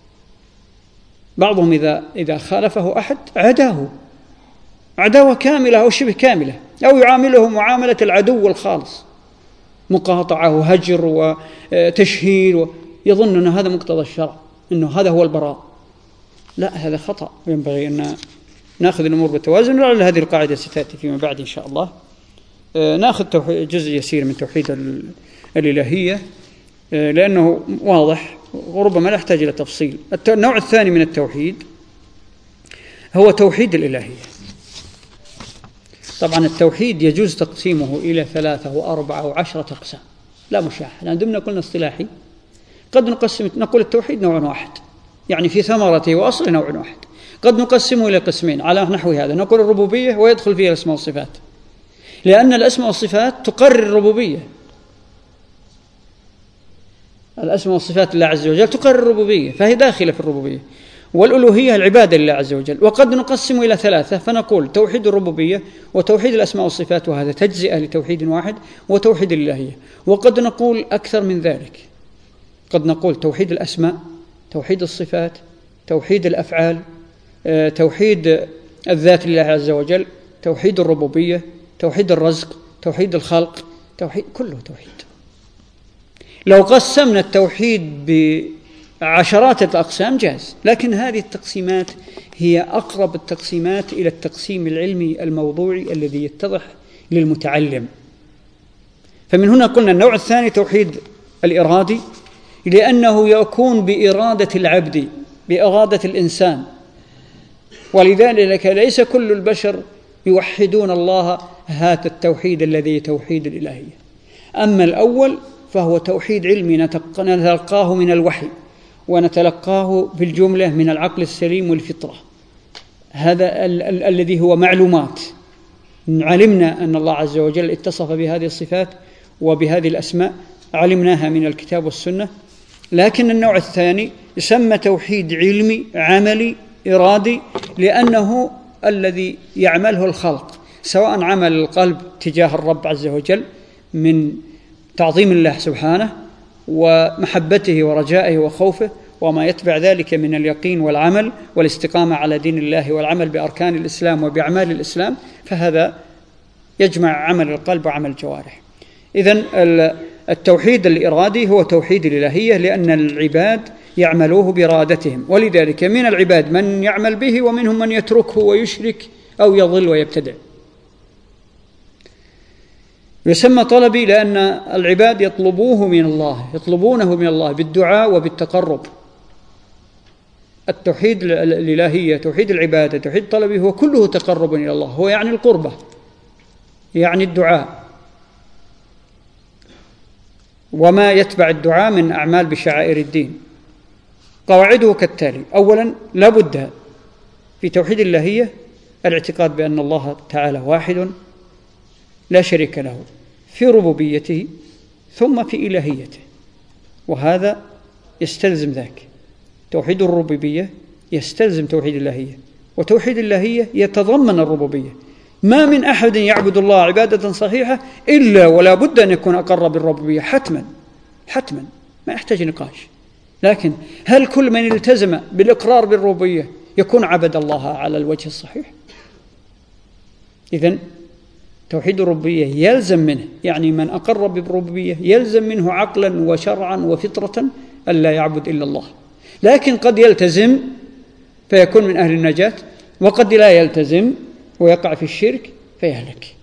بعضهم إذا خالفه أحد عداه عداوة كاملة أو شبه كاملة، أو يعامله معاملة العدو الخالص، مقاطعة وهجر وتشهير، يظن أن هذا مقتضى الشرع، أنه هذا هو البراء. لا، هذا خطأ، وينبغي أن نأخذ الأمور بالتوازن. ولعل هذه القاعدة ستأتي فيما بعد إن شاء الله. نأخذ جزء يسير من توحيد الإلهية لأنه واضح وربما لا يحتاج إلى تفصيل. النوع الثاني من التوحيد هو توحيد الإلهية. طبعا التوحيد يجوز تقسيمه إلى 3 و4 و10 أقسام، لا مشاحة، لأن ضمن قلنا اصطلاحي قد نقول التوحيد نوع واحد، يعني في ثمرته وأصله نوع واحد. قد نقسمه إلى قسمين على نحو هذا، نقول الربوبية ويدخل فيها الأسماء والصفات، لأن الأسماء والصفات تقرر الربوبية. الأسماء والصفات لله عز وجل تقرر الربوبية، فهي داخلة في الربوبية. والألوهية العبادة لله عز وجل. وقد نقسم إلى 3 فنقول توحيد الربوبية وتوحيد الأسماء والصفات، وهذا تجزئة لتوحيد واحد، وتوحيد الإلهية. وقد نقول أكثر من ذلك، قد نقول توحيد الأسماء، توحيد الصفات، توحيد الأفعال، توحيد الذات لله عز وجل، توحيد الربوبية، توحيد الرزق، توحيد الخلق، توحيد، كله توحيد. لو قسمنا التوحيد بعشرات الأقسام جاز، لكن هذه التقسيمات هي أقرب التقسيمات إلى التقسيم العلمي الموضوعي الذي يتضح للمتعلم. فمن هنا قلنا النوع الثاني توحيد الإرادي، لأنه يكون بإرادة العبد، بإرادة الإنسان، ولذلك ليس كل البشر يوحدون الله هذا التوحيد الذي توحيد الإلهية. أما الأول فهو توحيد علمي نتلقاه من الوحي، ونتلقاه بالجملة من العقل السليم والفطرة، هذا الذي هو معلومات. علمنا أن الله عز وجل اتصف بهذه الصفات وبهذه الأسماء، علمناها من الكتاب والسنة. لكن النوع الثاني يسمى توحيد علمي عملي إرادي، لأنه الذي يعمله الخلق، سواء عمل القلب تجاه الرب عز وجل من تعظيم الله سبحانه ومحبته ورجائه وخوفه وما يتبع ذلك من اليقين والعمل والاستقامة على دين الله والعمل بأركان الإسلام وبأعمال الإسلام، فهذا يجمع عمل القلب وعمل الجوارح. إذن التوحيد الإرادي هو توحيد الإلهية، لأن العباد يعملوه بإرادتهم، ولذلك من العباد من يعمل به ومنهم من يتركه ويشرك أو يضل ويبتدع. يسمى طلبي لأن العباد يطلبونه من الله بالدعاء وبالتقرب. التوحيد الإلهية، توحيد العبادة، توحيد طلبي هو كله تقرب إلى الله، هو يعني القربة، يعني الدعاء وما يتبع الدعاء من أعمال بشعائر الدين. قواعده كالتالي: أولا لا بد في توحيد الإلهية الاعتقاد بأن الله تعالى واحد لا شريك له في ربوبيته ثم في إلهيته، وهذا يستلزم ذاك. توحيد الربوبية يستلزم توحيد الإلهية، وتوحيد الإلهية يتضمن الربوبية. ما من أحد يعبد الله عبادة صحيحة إلا ولا بد أن يكون أقر بالربوبية حتما، ما يحتاج نقاش. لكن هل كل من التزم بالإقرار بالربوبية يكون عبد الله على الوجه الصحيح؟ إذن توحيد الربوبية يلزم منه، يعني من أقر بالربوبية يلزم منه عقلا وشرعا وفطرة ألا يعبد إلا الله. لكن قد يلتزم فيكون من أهل النجاة، وقد لا يلتزم ويقع في الشرك فيهلك.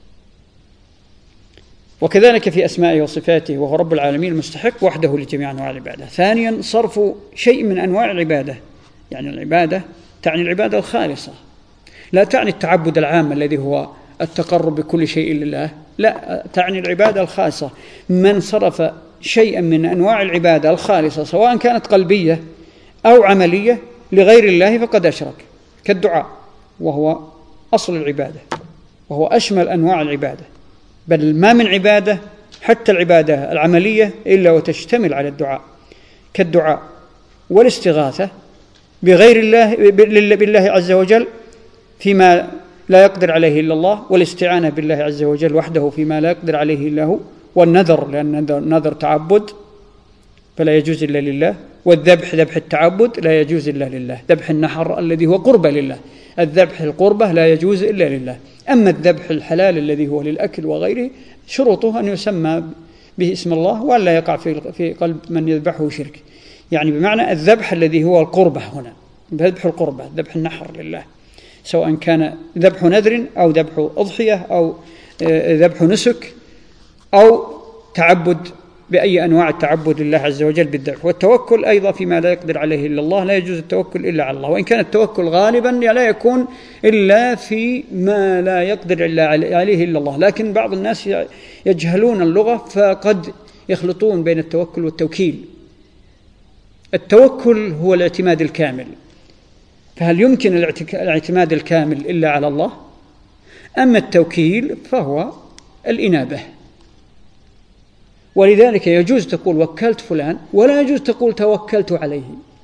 وكذلك في أسمائه وصفاته، وهو رب العالمين المستحق وحده لجميع أنواع العبادة. ثانيا صرف شيء من أنواع العبادة، يعني العبادة تعني العبادة الخالصة، لا تعني التعبد العام الذي هو التقرب بكل شيء لله، لا، تعني العبادة الخاصة. من صرف شيئا من أنواع العبادة الخالصة سواء كانت قلبية أو عملية لغير الله فقد أشرك، كالدعاء، وهو أصل العبادة وهو أشمل أنواع العبادة، بل ما من عبادة حتى العبادة العملية إلا وتشتمل على الدعاء، كالدعاء والاستغاثة بغير الله بالله عز وجل فيما لا يقدر عليه إلا الله، والاستعانة بالله عز وجل وحده فيما لا يقدر عليه إلا هو، والنذر لأن النذر تعبد فلا يجوز إلا لله، والذبح ذبح التعبد لا يجوز إلا لله، ذبح النحر الذي هو قربة لله، الذبح القربة لا يجوز إلا لله. أما الذبح الحلال الذي هو للأكل وغيره شروطه أن يسمى به اسم الله وأن لا يقع في قلب من يذبحه شرك، يعني بمعنى الذبح الذي هو القربة هنا، ذبح القربة، ذبح النحر لله، سواء كان ذبح نذر أو ذبح أضحية أو ذبح نسك أو تعبد بأي أنواع التعبد لله عز وجل بالذبح. والتوكل أيضا فيما لا يقدر عليه إلا الله، لا يجوز التوكل إلا على الله، وإن كان التوكل غالبا لا يكون إلا في ما لا يقدر إلا عليه إلا الله. لكن بعض الناس يجهلون اللغة فقد يخلطون بين التوكل والتوكيل. التوكل هو الاعتماد الكامل، فهل يمكن الاعتماد الكامل إلا على الله؟ أما التوكيل فهو الإنابة، ولذلك يجوز تقول وكلت فلان ولا يجوز تقول توكلت عليه.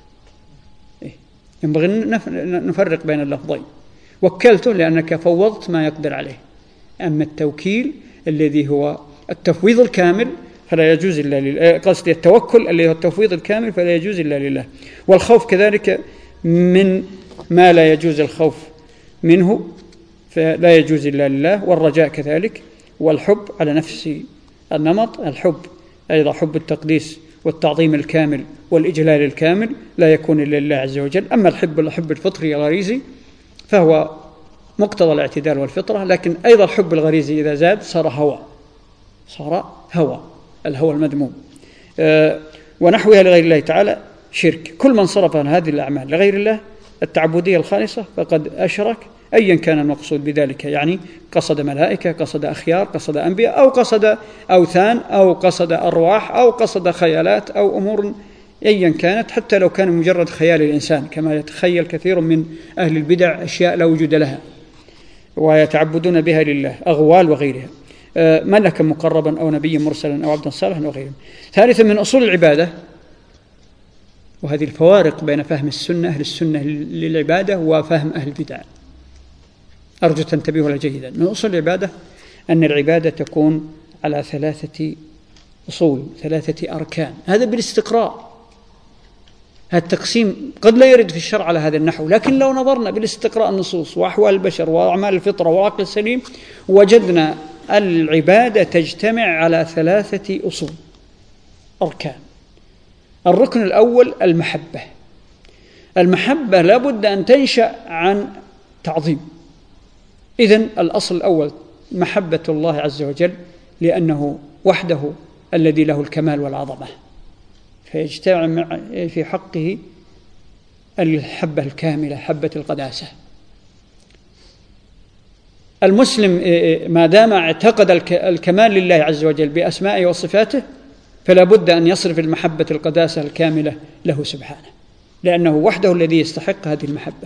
ينبغي نفرق بين اللفظين. وكلته لأنك فوضت ما يقدر عليه، أما التوكيل الذي هو التفويض الكامل فلا يجوز إلا لله، قصدي التوكل الذي هو التفويض الكامل فلا يجوز إلا لله. والخوف كذلك من ما لا يجوز الخوف منه فلا يجوز إلا لله، والرجاء كذلك، والحب على نفس النمط. الحب أيضا حب التقديس والتعظيم الكامل والإجلال الكامل لا يكون إلا لله عز وجل. أما الحب الفطري الغريزي فهو مقتضى الاعتدال والفطرة، لكن أيضا الحب الغريزي إذا زاد صار هوى، الهوى المذموم. ونحوها لغير الله تعالى شرك. كل من صرف هذه الأعمال لغير الله التعبدية الخالصة فقد أشرك، أيا كان المقصود بذلك، يعني قصد ملائكة، قصد أخيار، قصد أنبياء، أو قصد أوثان، أو قصد أرواح، أو قصد خيالات، أو أمور أيا كانت، حتى لو كان مجرد خيال الإنسان، كما يتخيل كثير من أهل البدع أشياء لا وجود لها ويتعبدون بها لله، أغوال وغيرها، ملكا مقربا أو نبيا مرسلا أو عبدا صالحا وغيرهم. ثالثا من أصول العبادة، وهذه الفوارق بين فهم السنة أهل السنة للعبادة وفهم أهل البدع، أرجو تنتبهوا لها جيدا. من أصول العبادة أن العبادة تكون على 3 أصول، 3 أركان، هذا بالاستقراء. هذا التقسيم قد لا يرد في الشرع على هذا النحو، لكن لو نظرنا بالاستقراء النصوص وأحوال البشر وأعمال الفطرة والعقل السليم وجدنا العبادة تجتمع على 3 أصول أركان. الركن الأول المحبة. المحبة لا بد أن تنشأ عن تعظيم. إذن الأصل الأول محبة الله عز وجل، لأنه وحده الذي له الكمال والعظمة، فيجتمع في حقه الحبة الكاملة، حبة القداسة. المسلم ما دام اعتقد الكمال لله عز وجل بأسمائه وصفاته فلا بد أن يصرف المحبة القداسة الكاملة له سبحانه، لأنه وحده الذي يستحق هذه المحبة.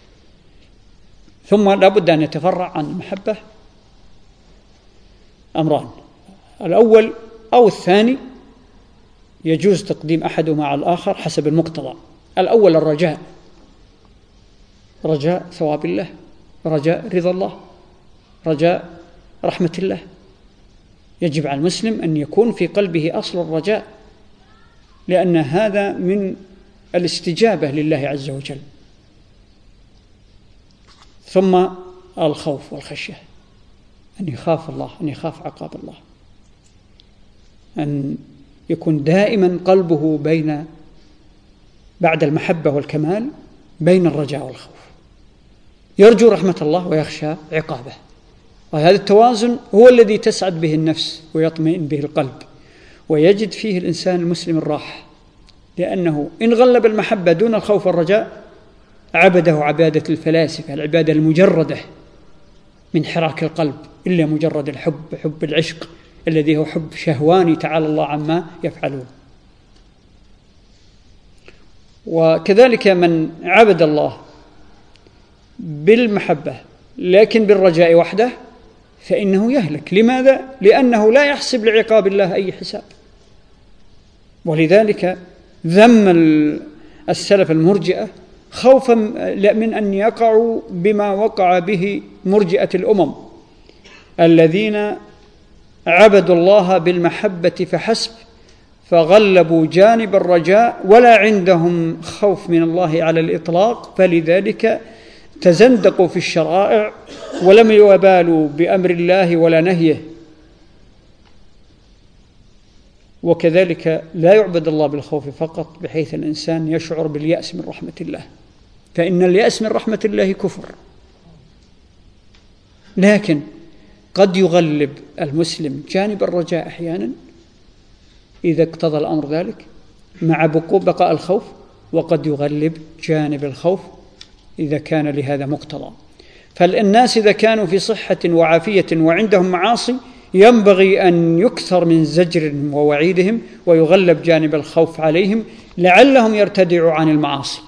ثم لا بد أن يتفرع عن المحبة أمران، الأول أو الثاني، يجوز تقديم أحدهما على الآخر حسب المقتضى. الأول الرجاء، رجاء ثواب الله، رجاء رضا الله، رجاء رحمة الله. يجب على المسلم أن يكون في قلبه أصل الرجاء، لأن هذا من الاستجابة لله عز وجل. ثم الخوف والخشية، أن يخاف الله، أن يخاف عقاب الله، أن يكون دائما قلبه بين بعد المحبة والكمال بين الرجاء والخوف، يرجو رحمة الله ويخشى عقابه. وهذا التوازن هو الذي تسعد به النفس ويطمئن به القلب، ويجد فيه الإنسان المسلم الراحة، لأنه إن غلب المحبة دون الخوف والرجاء عبده عبادة الفلاسفة، العبادة المجردة من حراك القلب، إلا مجرد الحب، حب العشق الذي هو حب شهواني تعالى الله عما يفعلون. وكذلك من عبد الله بالمحبة لكن بالرجاء وحده فإنه يهلك. لماذا؟ لأنه لا يحسب لعقاب الله أي حساب. ولذلك ذم السلف المرجئة خوفا من أن يقعوا بما وقع به مرجئة الأمم الذين عبدوا الله بالمحبة فحسب، فغلبوا جانب الرجاء ولا عندهم خوف من الله على الإطلاق، فلذلك تزندقوا في الشرائع ولم يبالوا بأمر الله ولا نهيه. وكذلك لا يعبد الله بالخوف فقط، بحيث الإنسان يشعر باليأس من رحمة الله، فإن اليأس من رحمة الله كفر. لكن قد يغلب المسلم جانب الرجاء أحيانا إذا اقتضى الأمر ذلك مع بقاء الخوف، وقد يغلب جانب الخوف إذا كان لهذا مقتضى. فالناس إذا كانوا في صحة وعافية وعندهم معاصي ينبغي أن يكثر من زجرهم ووعيدهم ويغلب جانب الخوف عليهم لعلهم يرتدعوا عن المعاصي.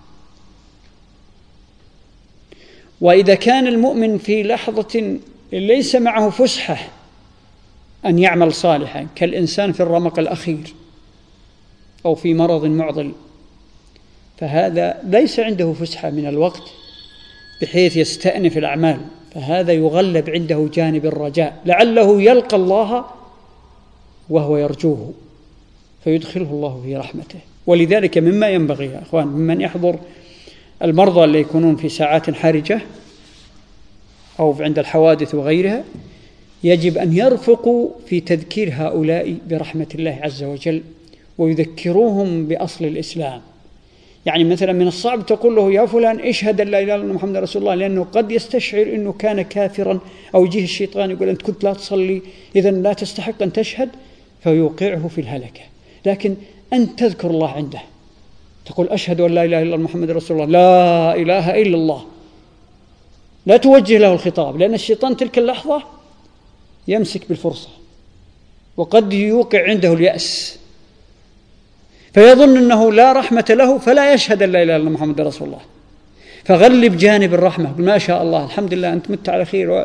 وإذا كان المؤمن في لحظة ليس معه فسحة أن يعمل صالحا، كالإنسان في الرمق الأخير أو في مرض معضل، فهذا ليس عنده فسحة من الوقت بحيث يستأنف الأعمال، فهذا يغلب عنده جانب الرجاء لعله يلقى الله وهو يرجوه فيدخله الله في رحمته. ولذلك مما ينبغي يا أخوان ممن يحضر المرضى اللي يكونون في ساعات حرجة أو عند الحوادث وغيرها، يجب أن يرفقوا في تذكير هؤلاء برحمة الله عز وجل ويذكروهم بأصل الإسلام، يعني مثلا من الصعب تقول له يا فلان اشهد أن لا إله إلا الله محمد رسول الله، لأنه قد يستشعر أنه كان كافرا، أو يجيه الشيطان يقول أنت كنت لا تصلي إذن لا تستحق أن تشهد، فيوقعه في الهلكة. لكن أن تذكر الله عنده، تقول أشهد أن لا إله إلا الله محمد رسول الله، لا إله إلا الله، لا توجه له الخطاب، لأن الشيطان تلك اللحظة يمسك بالفرصة وقد يوقع عنده اليأس، فيظن أنه لا رحمة له فلا يشهد أن لا إله إلا الله محمد رسول الله. فغلب جانب الرحمة، ما شاء الله الحمد لله أنت مت على خير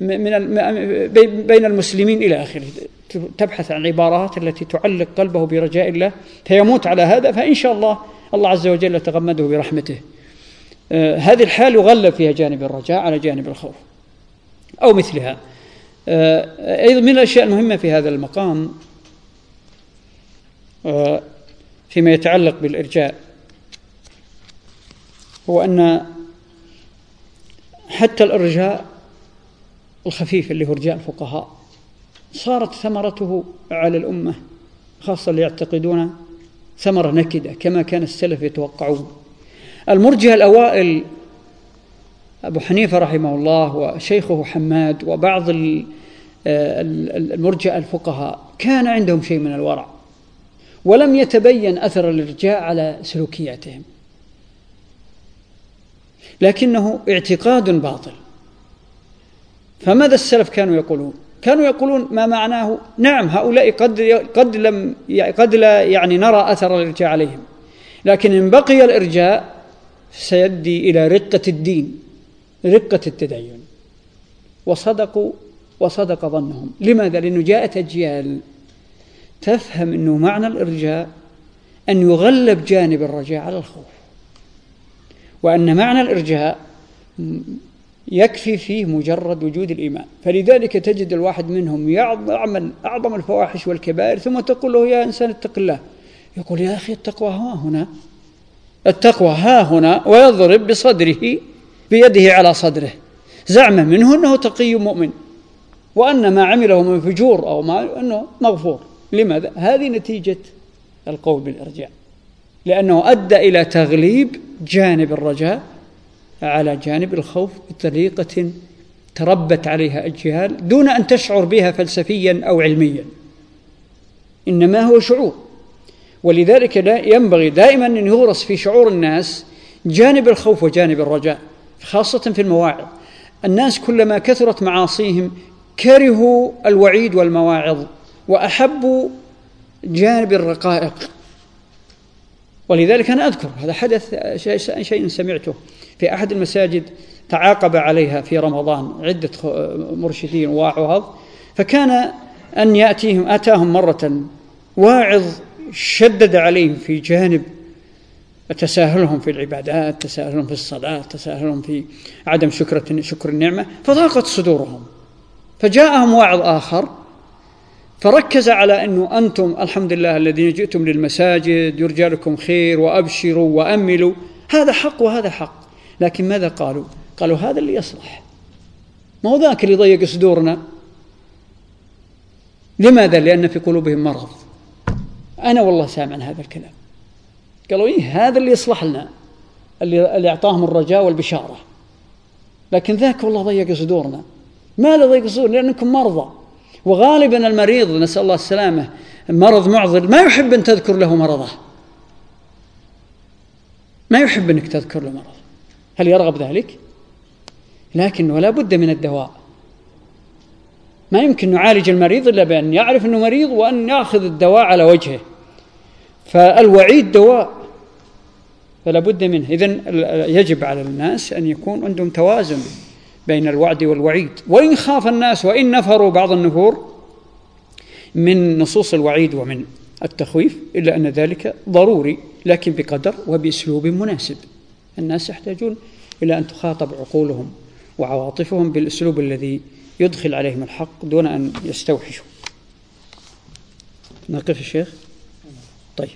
بين المسلمين إلى آخره، تبحث عن العبارات التي تعلق قلبه برجاء الله فيموت على هذا، فإن شاء الله الله عز وجل يتغمده برحمته. هذه الحال يغلب فيها جانب الرجاء على جانب الخوف أو مثلها. أيضا من الأشياء المهمة في هذا المقام فيما يتعلق بالإرجاء هو أن حتى الإرجاء الخفيف اللي هو إرجاء الفقهاء صارت ثمرته على الأمة، خاصة اللي يعتقدون ثمرة نكدة كما كان السلف يتوقعون. المرجئة الأوائل أبو حنيفة رحمه الله وشيخه حماد وبعض المرجئة الفقهاء كان عندهم شيء من الورع، ولم يتبين أثر الإرجاء على سلوكياتهم، لكنه اعتقاد باطل. فماذا السلف كانوا يقولون؟ كانوا يقولون ما معناه نعم هؤلاء قد لا يعني نرى أثر الإرجاء عليهم، لكن إن بقي الإرجاء سيؤدي إلى رقة الدين، رقة التدين. وصدق ظنهم. لماذا؟ لأنه جاءت أجيال تفهم أنه معنى الإرجاء أن يغلب جانب الرجاء على الخوف، وأن معنى الإرجاء يكفي فيه مجرد وجود الإيمان. فلذلك تجد الواحد منهم يعمل أعظم الفواحش والكبائر ثم تقول له يا إنسان اتق الله، يقول يا أخي التقوى ها هنا، التقوى ها هنا، ويضرب بصدره بيده على صدره زعما منه أنه تقي مؤمن، وأن ما عمله من فجور أو ما أنه مغفور. لماذا؟ هذه نتيجة القول بالإرجاء، لأنه أدى إلى تغليب جانب الرجاء على جانب الخوف بطريقة تربت عليها أجيال دون أن تشعر بها فلسفيا أو علميا، إنما هو شعور. ولذلك ينبغي دائما أن يغرس في شعور الناس جانب الخوف وجانب الرجاء، خاصة في المواعظ. الناس كلما كثرت معاصيهم كرهوا الوعيد والمواعظ وأحبوا جانب الرقائق. ولذلك أنا أذكر هذا حدث شيء سمعته في أحد المساجد، تعاقب عليها في رمضان عدة مرشدين وواعظ، فكان أن أتاهم مرة واعظ شدد عليهم في جانب تساهلهم في العبادات، تساهلهم في الصلاة، تساهلهم في عدم شكر النعمة، فضاقت صدورهم. فجاءهم واعظ آخر فركز على أنه أنتم الحمد لله الذين جئتم للمساجد يرجى لكم خير وأبشروا وأملوا، هذا حق وهذا حق. لكن ماذا قالوا؟ قالوا هذا اللي يصلح، ما هو ذاك اللي ضيق صدورنا. لماذا؟ لأن في قلوبهم مرض. أنا والله سامع هذا الكلام، قالوا إيه هذا اللي يصلح لنا، اللي أعطاهم الرجاء والبشارة، لكن ذاك والله ضيق صدورنا. ما ضيق صدورنا؟ لأنكم مرضى. وغالبا المريض نسأل الله السلامة مرض معضل ما يحب أن تذكر له مرضه، ما يحب أنك تذكر له مرض. هل يرغب ذلك؟ لكن ولا بد من الدواء. ما يمكن نعالج المريض إلا بأن يعرف أنه مريض وأن يأخذ الدواء على وجهه. فالوعيد دواء، فلا بد منه. إذن يجب على الناس أن يكون عندهم توازن بين الوعد والوعيد. وإن خاف الناس وإن نفروا بعض النفور من نصوص الوعيد ومن التخويف، إلا أن ذلك ضروري، لكن بقدر وبأسلوب مناسب. الناس يحتاجون إلى أن تخاطب عقولهم وعواطفهم بالأسلوب الذي يدخل عليهم الحق دون أن يستوحشوا. نقف الشيخ؟ طيب،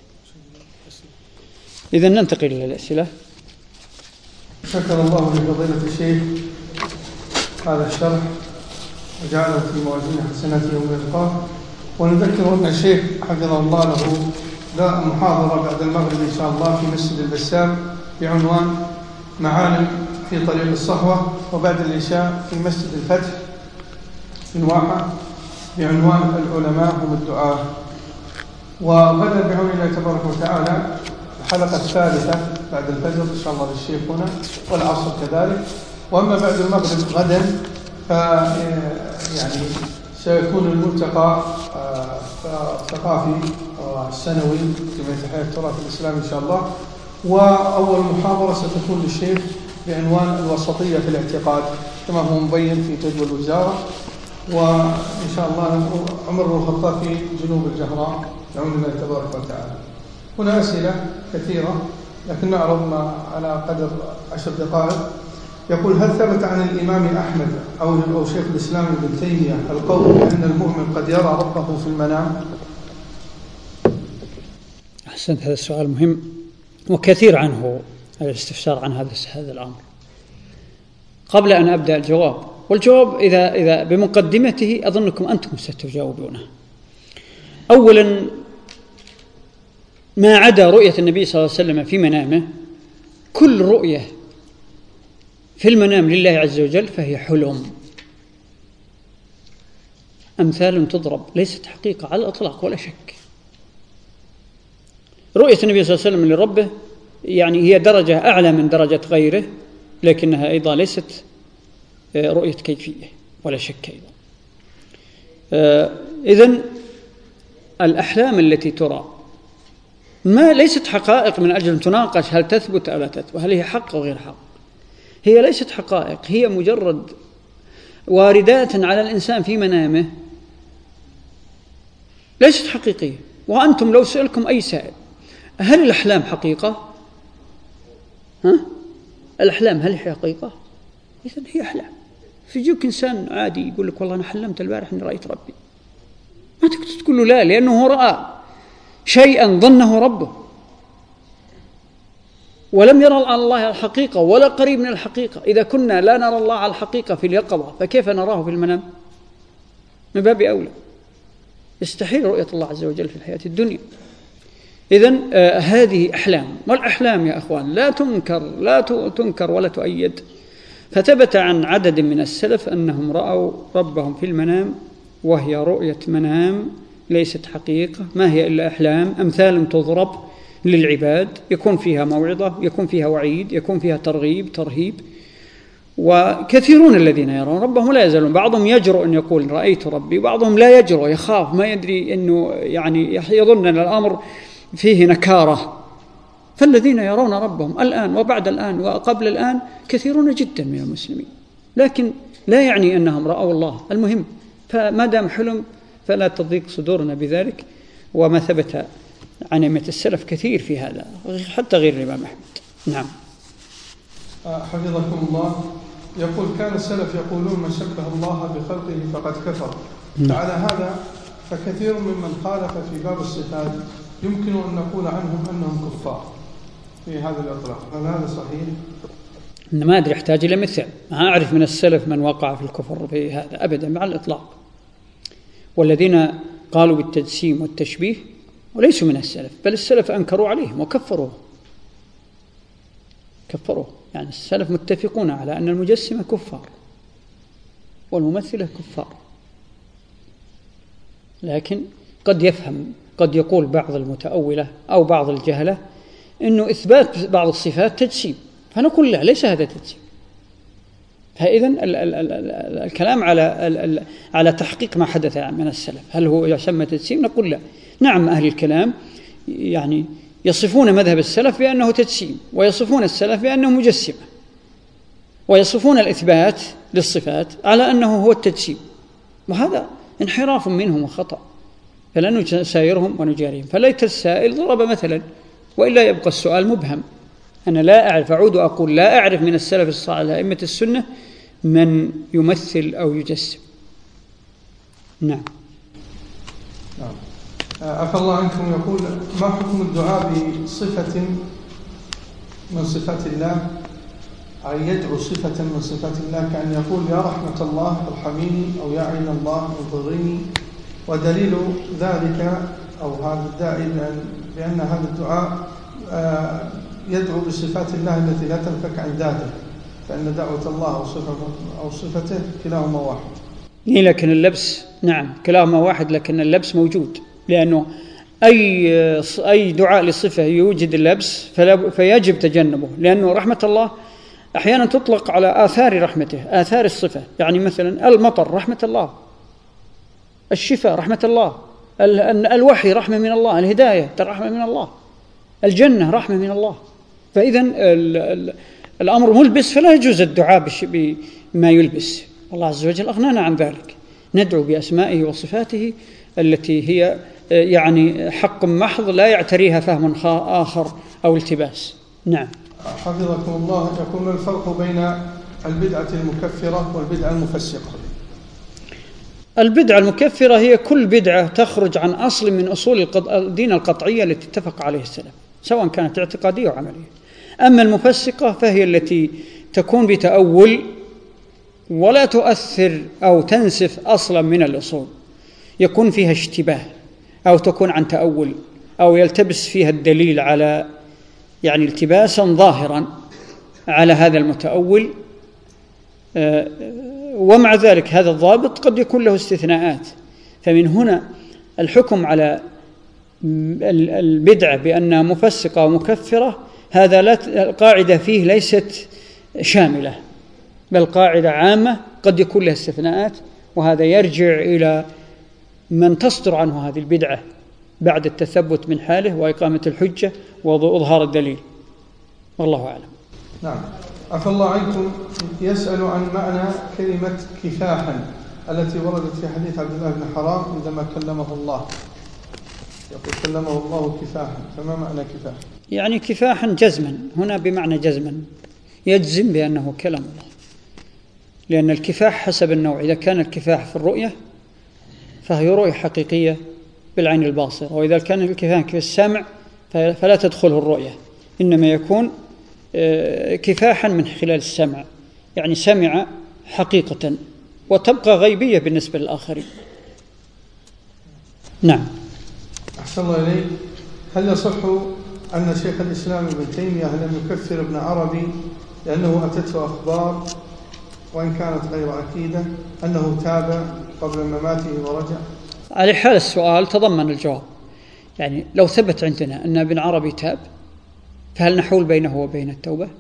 إذن ننتقل إلى الأسئلة. شكر الله لفضيلة الشيخ هذا الشرح وجعله في موازين حسناته يوم يلقاه. ونذكر أن الشيخ حفظه الله له محاضرة بعد المغرب إن شاء الله في مسجد البسام بعنوان معالم في طريق الصحوة، وبعد العشاء في مسجد الفتح في الواحة بعنوان العلماء هم الدعاة. وغدا بعون الله تبارك وتعالى الحلقة الثالثة بعد الفجر إن شاء الله للشيخ هنا، والعصر كذلك. وأما بعد المغرب غدا يعني سيكون الملتقى الثقافي السنوي لجمعية إحياء التراث الإسلامي إن شاء الله. وأول محاضرة ستكون للشيخ بعنوان الوسطية في الاعتقاد كما هو مبين في جدول الوزارة، وإن شاء الله عمر بن الخطاب في جنوب الجهراء بعون الله تبارك وتعالى. هنا أسئلة كثيرة لكن نعرض على قدر 10 دقائق. يقول: هل ثبت عن الإمام أحمد أو شيخ الإسلام ابن تيمية القول بأن المؤمن قد يرى ربه في المنام؟ أحسنت، هذا السؤال مهم وكثير عنه الاستفسار عن هذا الأمر. قبل أن أبدأ الجواب، والجواب إذا بمقدمته أظنكم أنتم ستجاوبونه. أولا، ما عدا رؤية النبي صلى الله عليه وسلم في منامه، كل رؤية في المنام لله عز وجل فهي حلم، أمثال تضرب، ليست حقيقة على الإطلاق ولا شك. رؤية النبي صلى الله عليه وسلم لربه يعني هي درجة أعلى من درجة غيره، لكنها أيضا ليست رؤية كيفية ولا شك أيضا. إذن الأحلام التي ترى ما ليست حقائق من أجل أن تناقش هل تثبت أو لا تثبت، هل هي حق أو غير حق. هي ليست حقائق، هي مجرد واردات على الإنسان في منامه، ليست حقيقية. وأنتم لو سألكم أي سائل: هل الأحلام حقيقة؟ الأحلام هل هي حقيقة؟ إذن هي أحلام. فيجيك إنسان عادي يقول لك: والله أنا حلمت البارح أني رأيت ربي، ما تقدر تقول له لا، لأنه رأى شيئا ظنه ربه، ولم يرى الله على الحقيقة ولا قريب من الحقيقة. إذا كنا لا نرى الله على الحقيقة في اليقظة فكيف نراه في المنام؟ من باب أولى يستحيل رؤية الله عز وجل في الحياة الدنيا. إذن هذه أحلام، والأحلام يا أخوان لا تنكر ولا تؤيد. فثبت عن عدد من السلف أنهم رأوا ربهم في المنام، وهي رؤية منام ليست حقيقة، ما هي إلا أحلام، أمثال تضرب للعباد، يكون فيها موعظة، يكون فيها وعيد، يكون فيها ترهيب. وكثيرون الذين يرون ربهم لا يزالون، بعضهم يجرؤ أن يقول رأيت ربي، بعضهم لا يجرؤ، يخاف، ما يدري أنه يعني يظن أن الأمر فيه نكارة. فالذين يرون ربهم الآن وبعد الآن وقبل الآن كثيرون جدا من المسلمين، لكن لا يعني أنهم رأوا الله. المهم فما دام حلم فلا تضيق صدورنا بذلك، وما ثبت عن أئمة السلف كثير في هذا حتى غير الإمام أحمد. نعم. حفظكم الله. يقول: كان السلف يقولون من شبه الله بخلقه فقد كفر. فعلى هذا فكثير ممن خالف في باب الصفات يمكن أن نقول عنهم أنهم كفار في هذا الإطلاق، هل هذا صحيح؟ ما أدري، أحتاج إلى مثال. ما أعرف من السلف من وقع في الكفر في هذا أبدا مع الإطلاق. والذين قالوا بالتجسيم والتشبيه وليسوا من السلف، بل السلف أنكروا عليهم وكفروه. يعني السلف متفقون على أن المجسمة كفار والممثلة كفار، لكن قد يقول بعض المتأولة أو بعض الجهلة إنه إثبات بعض الصفات تجسيم، فنقول لا، ليس هذا تجسيم. فإذن الكلام على تحقيق ما حدث من السلف، هل هو يسمى تجسيم؟ نقول لا. نعم، أهل الكلام يعني يصفون مذهب السلف بأنه تجسيم، ويصفون السلف بأنه مجسمة، ويصفون الإثبات للصفات على أنه هو التجسيم، وهذا انحراف منهم وخطأ، فلا نسايرهم ونجاريهم. فليت السائل ضرب مثلا، وإلا يبقى السؤال مبهم. أنا لا أعرف، أعود وأقول لا أعرف من السلف الصالح أئمة السنة من يمثل أو يجسم. نعم. عفى الله عنكم. يقول: ما حكم الدعاء بصفة من صفات الله، أي يدعو صفة من صفات الله، كأن يقول يا رحمة الله ارحميني، أو يا عين الله انظريني، ودليل ذلك أو هذا الداعي بأن هذا الدعاء يدعو بصفات الله التي لا تنفك عن ذاته، فإن دعوة الله أو صفته كلاهما واحد. لكن اللبس نعم كلاهما واحد، لكن اللبس موجود، لأنه أي دعاء لصفة يوجد اللبس فيجب تجنبه، لأنه رحمة الله أحيانا تطلق على آثار رحمته، آثار الصفة، يعني مثلا المطر رحمة الله، الشفاء رحمة الله، الوحي رحمة من الله، الهداية رحمة من الله، الجنة رحمة من الله. فإذا الأمر ملبس فلا يجوز الدعاء بما يلبس. الله عز وجل أغنانا عن ذلك، ندعو بأسمائه وصفاته التي هي يعني حق محض لا يعتريها فهم آخر أو التباس. نعم. حفظكم الله، يكون الفرق بين البدعة المكفرة والبدعة المفسقة. البدعة المكفرة هي كل بدعة تخرج عن أصل من أصول الدين القطعية التي اتفق عليه السلف، سواء كانت اعتقادية أو عملية. أما المفسقة فهي التي تكون بتأول ولا تؤثر أو تنسف أصلا من الأصول، يكون فيها اشتباه أو تكون عن تأول أو يلتبس فيها الدليل على يعني التباسا ظاهرا على هذا المتأول، ومع ذلك هذا الضابط قد يكون له استثناءات. فمن هنا الحكم على البدعة بأنها مفسقة ومكفرة هذا القاعدة فيه ليست شاملة، بل قاعدة عامة قد يكون لها استثناءات، وهذا يرجع إلى من تصدر عنه هذه البدعة بعد التثبت من حاله وإقامة الحجة وإظهار الدليل، والله أعلم. نعم. عفى الله عنكم، يسأل عن معنى كلمة كفاحا التي وردت في حديث عبد الله بن حرام عندما كلمه الله، يقول كلمه الله كفاحا، فما معنى كفاح؟ يعني كفاحا جزما، هنا بمعنى جزما، يجزم بأنه كلام الله، لأن الكفاح حسب النوع، إذا كان الكفاح في الرؤية فهي رؤية حقيقية بالعين الباصرة، وإذا كان الكفاح في السمع فلا تدخله الرؤية، إنما يكون كفاحا من خلال السمع، يعني سمع حقيقة وتبقى غيبية بالنسبة للآخرين. نعم. أحسن الله إليك، هل يصح أن شيخ الإسلام ابن تيمية لم يكفر ابن عربي لأنه أتته أخبار وإن كانت غير أكيدة أنه تاب قبل مماته ورجع؟ على حال السؤال تضمن الجواب، يعني لو ثبت عندنا أن ابن عربي تاب فهل نحول بينه وبين التوبة؟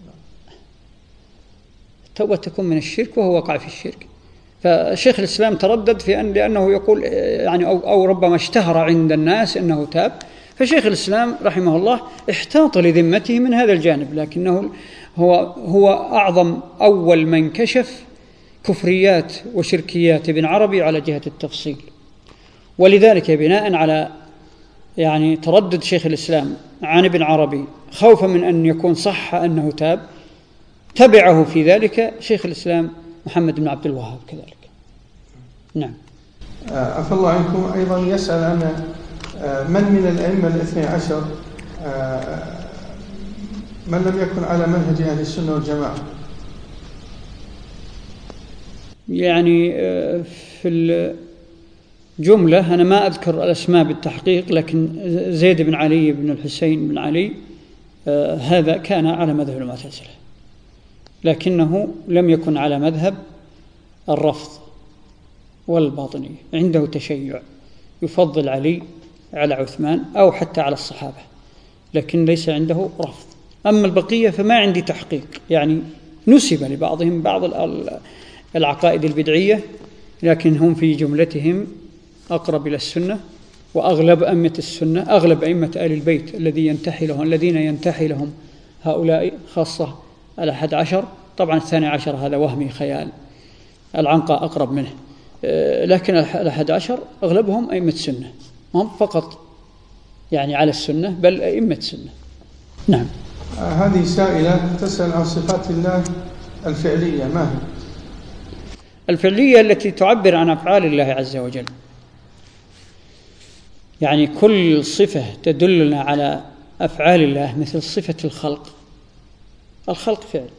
التوبة تكون من الشرك وهو وقع في الشرك. فشيخ الإسلام تردد في لأنه يقول يعني أو ربما اشتهر عند الناس أنه تاب، فشيخ الإسلام رحمه الله احتاط لذمته من هذا الجانب، لكنه هو أعظم أول من كشف كفريات وشركيات ابن عربي على جهة التفصيل، ولذلك بناء على يعني تردد شيخ الإسلام عن ابن عربي خوفا من أن يكون صح أنه تاب، تبعه في ذلك شيخ الإسلام محمد بن عبد الوهاب كذلك. نعم. عفى الله عنكم، أيضا يسأل عن من الأئمة الاثني عشر من لم يكن على منهج أهل السنة والجماعة. يعني في الجملة أنا ما أذكر الأسماء بالتحقيق، لكن زيد بن علي بن الحسين بن علي هذا كان على مذهب المعتزلة، لكنه لم يكن على مذهب الرفض والباطنية، عنده تشيع يفضل علي على عثمان أو حتى على الصحابة، لكن ليس عنده رفض. أما البقية فما عندي تحقيق، يعني نسب لبعضهم بعض العقائد البدعية، لكن هم في جملتهم أقرب إلى السنة، وأغلب أئمة السنة أغلب أئمة آل البيت الذين ينتحي لهم هؤلاء، خاصة 11، طبعا 12 هذا وهمي خيال، العنقى أقرب منه، لكن 11 أغلبهم أئمة السنة، هم فقط يعني على السنة بل أئمة السنة. نعم. هذه سائلة تسأل عن صفات الله الفعلية، ما هي؟ الفعلية التي تعبر عن أفعال الله عز وجل، يعني كل صفة تدلنا على أفعال الله، مثل صفة الخلق فعل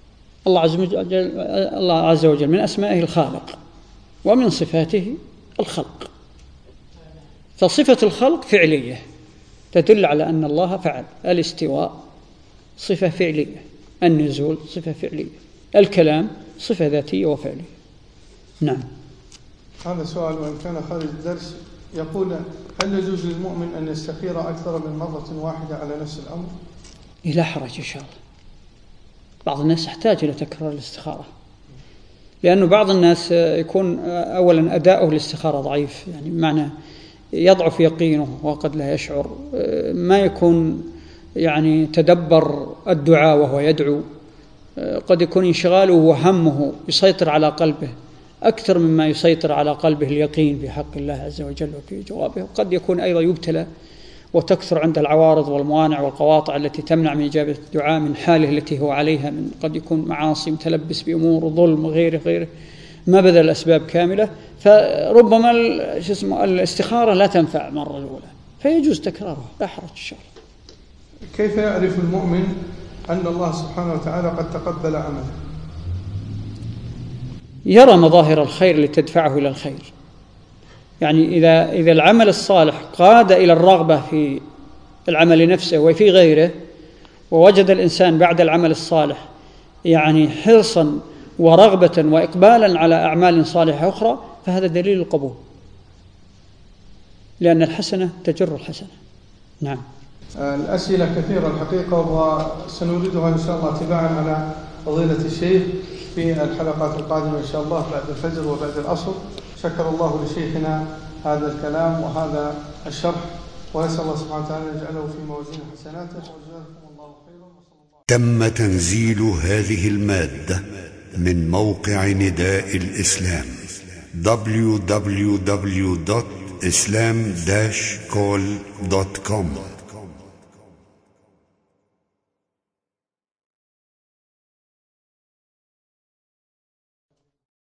الله عز وجل من أسمائه الخالق، ومن صفاته الخلق، فصفة الخلق فعلية تدل على أن الله فعل. الاستواء صفة فعلية، النزول صفة فعلية، الكلام صفة ذاتية وفعلية. نعم. هذا سؤال وإن كان خارج الدرس، يقول: هل يجوز للمؤمن أن يستخير أكثر من مرة واحدة على نفس الأمر؟ لا حرج إن شاء الله. بعض الناس يحتاج إلى تكرار الاستخارة، لأنه بعض الناس يكون أولا أداؤه الاستخارة ضعيف، يعني بمعنى يضعف يقينه وقد لا يشعر، ما يكون يعني تدبر الدعاء وهو يدعو، قد يكون انشغاله وهمه يسيطر على قلبه أكثر مما يسيطر على قلبه اليقين بحق الله عز وجل وفي جوابه. وقد يكون أيضا يبتلى وتكثر عند العوارض والموانع والقواطع التي تمنع من إجابة الدعاء من حاله التي هو عليها، من قد يكون معاصي، متلبس بأمور، ظلم وغيره ما بذل الأسباب كاملة، فربما الاستخارة لا تنفع مرة الأولى، فيجوز تكرارها، لا حرج إن شاء الله. كيف يعرف المؤمن أن الله سبحانه وتعالى قد تقبل عمله؟ يرى مظاهر الخير لتدفعه إلى الخير. يعني إذا العمل الصالح قاد إلى الرغبة في العمل نفسه وفي غيره، ووجد الإنسان بعد العمل الصالح يعني حرصا ورغبة وإقبالا على أعمال صالحة أخرى، فهذا دليل القبول، لأن الحسنة تجر الحسنة. نعم. الأسئلة كثيرة الحقيقة، وسنوردها إن شاء الله تباعا على فضيلة الشيخ في الحلقات القادمة إن شاء الله بعد الفجر وبعد العصر. شكر الله لشيخنا هذا الكلام وهذا الشرح، ونسأل الله سبحانه وتعالى أن يجعله في موازين حسناته، وجزاكم الله خيرا. تم تنزيل هذه المادة من موقع نداء الإسلام www.islam-call.com